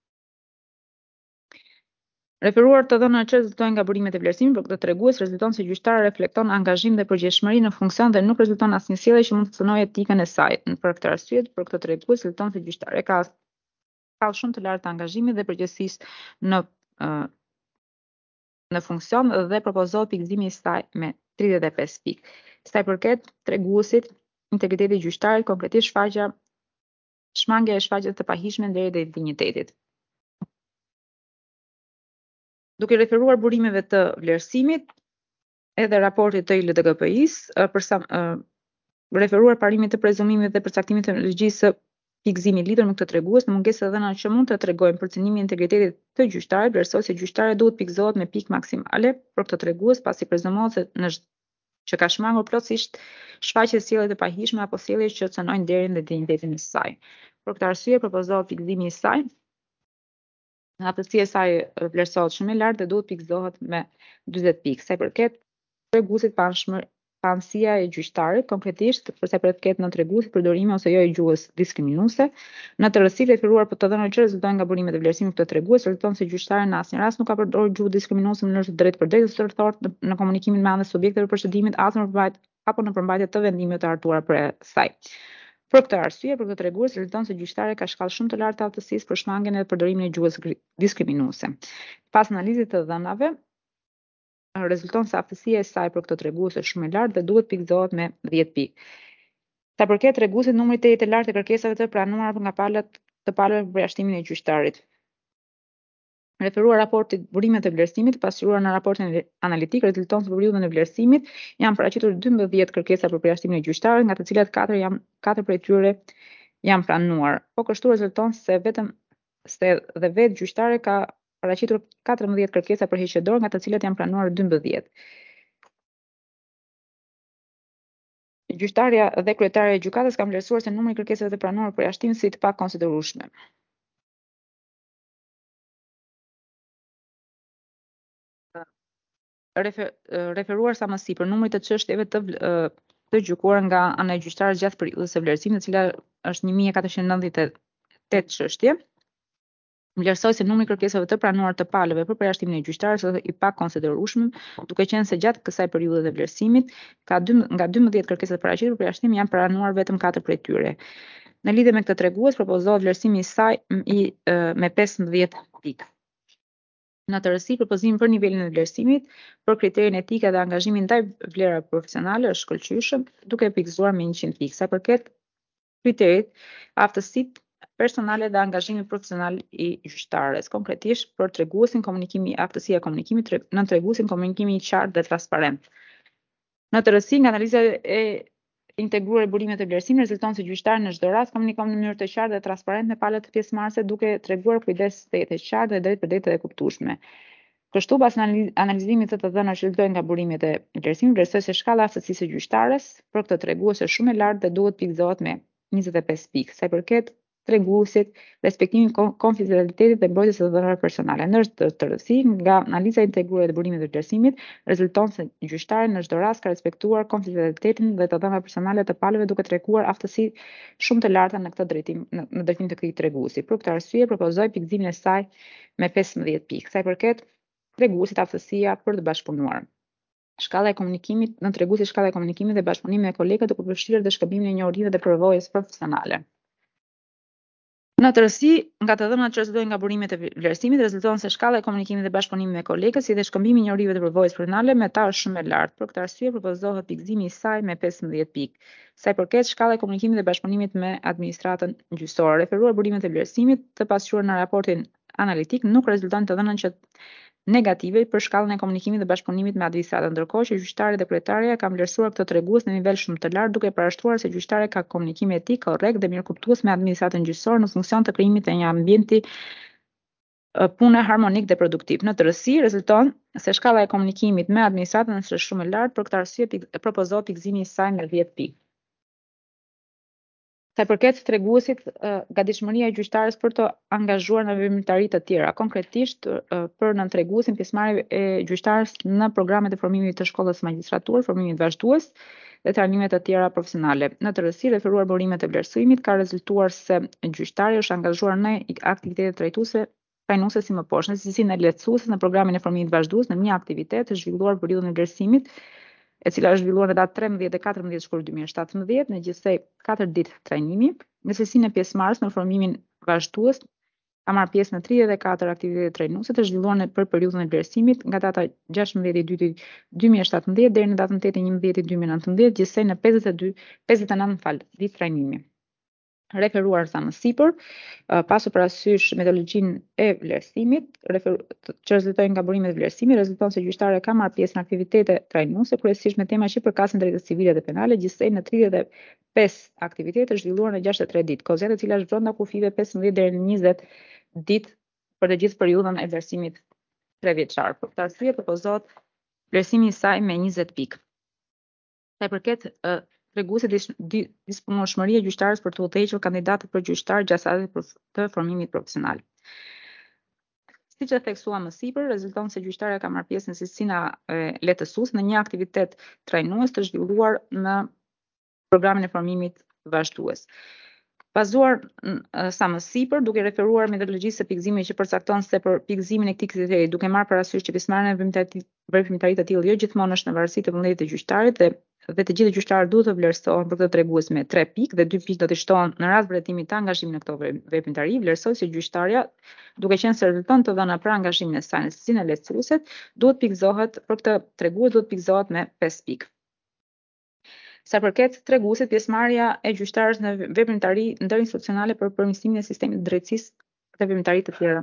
Referuar të dhënat që rezultojnë nga burimet e vlerësimit për këtë tregues rezulton se gjyqtari reflekton angazhim dhe përgjegjësi në funksion dhe nuk rezulton asnjë sjellje që mund të cënojë etikën e saj. Për këtë arsye, për këtë tregues rezulton se gjyqtari ka shkallë shumë të lartë të angazhimit dhe përgjegjësisë në funksion dhe propozohet pikëzimi i saj me 35 pikë. Sa i përket treguesit, integriteti i gjyqtarit, konkretisht shmangja e shfaqjeve të pahishme deri te dinjitetit. Duke referuar burimeve të vlerësimit edhe raportit të ILDKPI-s, referuar parimit të prezumimit dhe përcaktimit të metodologjisë së pikëzimit lidhur me këtë tregues, në mungesë të dhënave që mund të tregojnë për cënimin e integritetit të gjyqtarit, vlerësoj se gjyqtarja duhet pikëzohet me pikë maksimale për këtë tregues, pasi prezumohet se që ka shmangur plotësisht shfaqje sjellje të pahishme apo sjellje që cënojnë nderin dhe dinjitetin e saj. Për këtë arsye propozohet pikëzimi i saj. Aftësia e saj vlerësohet shumë e lartë dhe duhet pikëzohet me 40 pikë. Sa i përket treguesit pamësia e gjyqtarit, konkretisht për sa i përket në treguesit përdorimi ose jo i gjuhës diskriminuese, në të rësi referuar për të dhënat që rezultojnë nga burimet e vlerësimit këtë tregues, rezulton se gjyqtari në asnjë rast nuk ka përdorur gjuhë diskriminuese në mënyrë të drejtë për drejtë ose të rrethortë në komunikimin me anë subjekteve të procedimit apo në përmbajtje të vendimeve të hartuara për saj. Për këtë arsye, për këtë tregues rezulton se gjyqtari ka shkallë shumë të lartë të aftësisë për shmangjen dhe përdorimin e gjuhës diskriminuese. Pas analizit të dhënave, rezulton se aftësia e saj për këtë tregues është shumë e lartë dhe duhet pikëzohet me 10 pikë. Sa përket treguesit numri 8 i lartë të kërkesave të pranuara nga palët të palëve për përjashtimin e gjyqtarit. Referuar raportit burimet e vlerësimit, pasqyruar në raportin analitik, rezulton se për periudhën e vlerësimit janë paraqitur 12 kërkesa për përjashtimin e gjyqtarit, nga të cilat 4 prej tyre janë pranuar. Po kështu rezulton se dhe vetë gjyqtari ka paraqitur 14 kërkesa për heqëdor, nga të cilat janë pranuar 12. Gjyqtarja dhe kryetaria e gjykatës kanë vlerësuar se numri i kërkesave të pranuara për përjashtim si të pakonsiderueshme. Referuar sa më sipër numrit të çështjeve të gjykuar nga ana e gjyqtarës gjatë periudhës së vlerësimit, e cila është 1498 çështje, vlerësoi se numri i kërkesave të pranuar të palëve për përjashtimin e gjyqtarës është i pakonsiderueshëm, duke qenë se gjatë kësaj periudhe të vlerësimit, nga 12 kërkesa të paraqitura për përjashtim janë pranuar vetëm 4 prej tyre. Në lidhje me këtë tregues, propozohet vlerësimi i saj me 15 pikë. Në të rësi, propozimi për nivelin e vlerësimit për kriterin etike dhe angazhimin ndaj vlerave profesionale është shkëlqyeshëm, duke pikëzuar me 100 pikë. Sa përket kriterit aftësitë personale dhe angazhimit profesional i gjyqtares, konkretisht për treguesin aftësia e komunikimit, në treguesin komunikimi i qartë dhe transparent. Në të rësi, nga analiza e integruar e burimet e vlerësimit, rezulton se gjyqtari në çdo rast komunikon në mënyrë të qartë dhe transparente me palët të pjesëmarrëse, duke treguar kujdes të qartë dhe drejt për drejtë dhe kuptueshme. Kështu, pas analizimit të dhënave që rezultojnë nga burimet e vlerësimit, vlerësoj se shkalla e aftësisë së gjyqtares për këtë tregues është shumë e lartë dhe duhet pikëzohet me 25 pikë. Sa i përket treguesit, respektimi konfidencialitetit dhe mbrojtjes së dhënave personale. Në të rësi, nga analiza integruar e burimet e vlerësimit, rezulton se gjyqtari në çdo rast ka respektuar konfidencialitetin dhe të dhënave personale të palëve, duke treguar aftësi shumë të larta në këtë drejtim, në drejtim të këtij treguesi. Për këtë arsye, propozoj pikëzimin e saj me 15 pikë. Sa i përket treguesit aftësia për të bashkëpunuar. Shkalla e komunikimit, në treguesit shkalla e komunikimit dhe bashkëpunimit me kolegët, duke përfshirë dhe shkëmbimin e njohurive dhe përvojës profesionale. Në të rësi, nga të dhënat që rezultojnë nga burimet e vlerësimit, rezulton se shkalla e komunikimit dhe bashkëpunimit me kolegët, si dhe shkëmbimi i njohurive dhe përvojës profesionale me ta është shumë e lartë. Për këtë arsye propozohet pikëzimi i saj me 15 pikë. Sa i përket shkalla e komunikimit dhe bashkëpunimit me administratën gjyqësore, referuar burimet e vlerësimit të pasqyruar në raportin analitik nuk rezulton të dhënat që negative për shkallën e komunikimit dhe bashkëpunimit me administratën, ndërkohë që gjyqtari dhe kryetaria kanë vlerësuar këtë tregues në nivel shumë të lartë, duke parashtruar se gjyqtari ka komunikim etik, korrekt dhe mirëkuptues me administratën gjyqësore në funksion të krijimit të një ambienti pune harmonik dhe produktiv. Në të rësi, rezulton se shkalla e komunikimit me administratën është shumë e lartë, për këtë arsye propozohet pikëzimi i saj me 10 pikë. Sa i përket treguesit, gatishmëria e gjyqtares për të angazhuar në veprimtari të tjera, konkretisht për në treguesin pjesëmarrje e gjyqtares në programet e formimit të shkollës magjistraturë, formimit vazhdues dhe trajnimet të tjera profesionale. Në të rësi, referuar burimet e vlerësimit, ka rezultuar se gjyqtari është angazhuar në aktivitete trajnuese si më poshtë, në cilësinë e lehtësueses në programin e formimit vazhdues në një aktivitet të zhvilluar për periudhën e vlerësimit, e cila është zhvilluar në datë 13 dhe 14 shkurt 2017, në gjithsej 4 ditë trajnimi. Në sesinë e pjesëmarrës në formimin vazhdues ka marrë pjesë në 34 aktivitete trajnuese të zhvilluara për periudhën e vlerësimit nga data 16/2/2017 deri në datën 8/11/2019, gjithsej në 59 ditë trajnimi. Referuar sa më sipër, pasur parasysh metodologjinë e vlerësimit, që rezultojnë nga burimet e vlerësimit, rezulton se gjyqtarja ka marrë pjesë në aktivitete trajnuese, kryesisht me tema që përkasin drejtës civile dhe penale, gjithsej në 35 aktivitete zhvilluara në 63 ditë, kozja e cila është brenda kufive 15 deri në 20 ditë për të gjithë periudhën e vlerësimit 3 vjeçar. Për këtë arsye propozohet vlerësimi i saj me 20 pikë. Sa i përket treguesit disponueshmëria e gjyqtares për të udhëhequr kandidatët për gjyqtar gjatë stadit të formimit profesional. Siç e theksuam më sipër, rezulton se gjyqtarja ka marrë pjesë në cilësinë lehtësues në një aktivitet trajnues të zhvilluar në programin e formimit vazhdues. Bazuar sa më sipër, duke referuar metodologjisë së pikëzimit që përcakton se për pikëzimin e këtij kriteri, duke marrë parasysh që pjesëmarrja në veprimtari të tillë jo gjithmonë është në varësi të vullnetit të gjyqtarit dhe të gjithë gjyqtarët duhet të vlerësohen për këtë tregues me 3 pikë dhe 2 pikë do të shtohen në rast vërtetimi të angazhimit në këto veprimtari, vlerësoj se gjyqtarja, duke qenë se rezulton të dhëna për angazhimin e saj në cilësinë e lehtësuesit, duhet pikëzohet për këtë tregues duhet pikëzohet me 5 pikë. Sa përket treguesit, pjesëmarrja e gjyqtarës në veprimtari ndërinstitucionale për përmirësimin e sistemit të drejtësisë dhe veprimtarisë të tjera.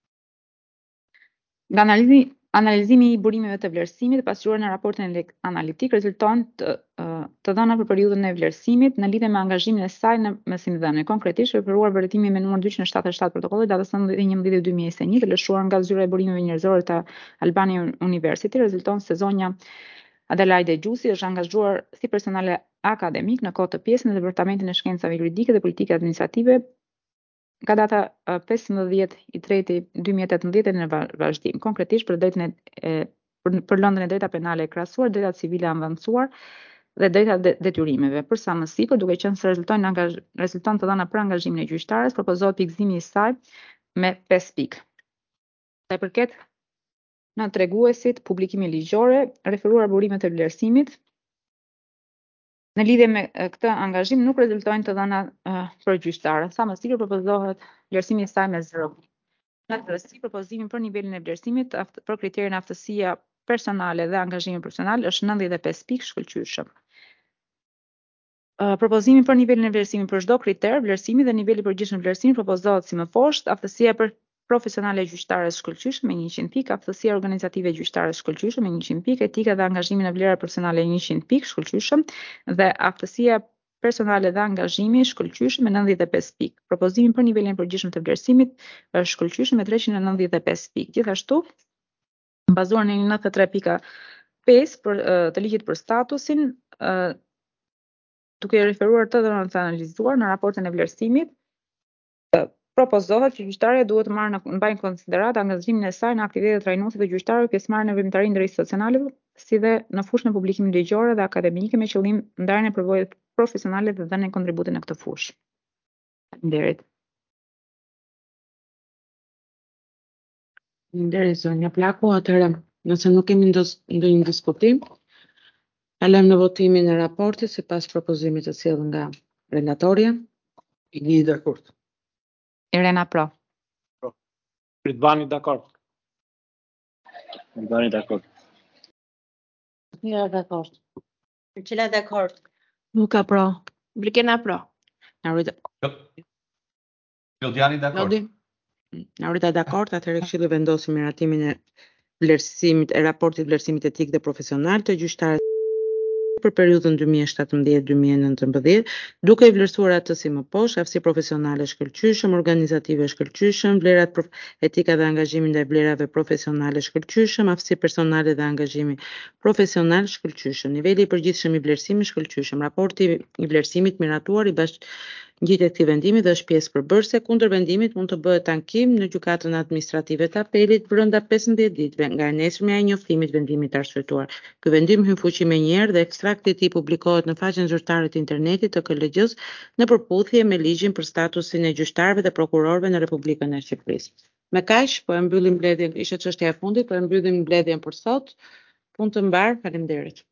Nga analizimi i burimeve të vlerësimit pasqyruar në raportin analitik rezulton të dhëna për periudhën e vlerësimit në lidhje me angazhimin e saj në mësimdhënie. Konkretisht, referuar vërtetimi me numër 277 protokollit datës 19/11/2021 të lëshuar nga zyra e burimeve njerëzore të Albania University rezulton se zonja Adelaide Gjusi është angazhuar si personale akademik në kohë të pjesë në Departamentin e Shkencave Juridike dhe Politike Administrative nga data 15/3/2018 në vazhdim. Konkretisht për drejtën për lëndën e drejta penale e krahasuar, drejta civile avancuar dhe drejta detyrimeve. Për sa më sipër, duke qenë se rezulton të dhëna për angazhimin e gjyqtares, propozohet pikëzimi i saj me 5 pikë. Sa i përket në treguesit publikimi ligjore, referuar burimet e vlerësimit, në lidhje me këtë angazhim nuk rezultojnë të dhëna për gjyqtarën. Sa më sipër propozohet vlerësimi i saj me 0. Në të rëndësi, propozimi për nivelin e vlerësimit për kriterin aftësia personale dhe angazhimi personal është 95 pikë shkëlqyeshëm. Propozimi për nivelin e vlerësimit për çdo kriter, vlerësimi dhe niveli i përgjithshëm vlerësimit propozohet si më poshtë: aftësia profesionale e gjyqtares shkëlqyeshëm me 100 pikë, aftësia organizative e gjyqtares shkëlqyeshëm me 100 pikë, etika dhe angazhimi në vlera personale 100 pikë shkëlqyeshëm dhe aftësia personale dhe angazhimi shkëlqyeshëm me 95 pikë. Propozimi për nivelin e përgjithshëm të vlerësimit është shkëlqyeshëm me 395 pikë. Gjithashtu, bazuar në 93.5 të ligjit për statusin, duke referuar të dhënat të analizuar në raportin e vlerësimit, propozohet që gjyqtarja duhet të marrë në mbajnë konsiderat angazhimin e saj në aktivitetet trajnuese të gjyqtarëve pjesëmarrje në veprimtarinë ndërinstitucionale, si dhe në fushën e publikimit ligjor dhe akademike me qëllim ndarjen e përvojës profesionale dhe dhënien e kontributit në këtë fushë. Faleminderit. Faleminderit zonja Plaku. Atëherë, nëse nuk kemi ndonjë diskutim, kalojmë në votimin e raportit sipas propozimit të sjellë nga relatorja. I dakord. Irena pro. Ridvani dakord. Ridvani dakord. Ja, dakord. Përqela dakord. Luka pro. Brikena pro. Lodiani dakord. Lodi. Naurita dakord, atëherë Këshilli vendosi miratimin e vlerësimit e raportit vlerësimit etik dhe profesional të gjyqtarëve për periudhën 2017-2019, duke I vlerësuar atë si më poshtë: aftësi profesionale shkëlqyeshëm, organizative shkëlqyeshëm, vlerat etika dhe angazhimi ndaj vlerave profesionale shkëlqyeshëm, aftësi personale dhe angazhimi profesional shkëlqyeshëm, niveli I përgjithshëm I vlerësimit shkëlqyeshëm. Raporti I vlerësimit miratuar I ngjitet këtij vendimi dhe është pjesë përbërëse. Kundër vendimit mund të bëhet ankim në gjykatën administrative të apelit brenda 15 ditëve nga e nesërmja e njoftimit vendimit të arsyetuar. Ky vendim hyn fuqi menjëherë dhe ekstrakti I tij publikohet në faqen zyrtare të internetit të KLG-s në përputhje me ligjin për statusin e gjyqtarëve dhe prokurorëve në Republikën e Shqipërisë. Me kaq, po e mbyllim mbledhjen, ishte çështja e fundit, po e mbyllim mbledhjen për sot. Punë të mbar, faleminderit.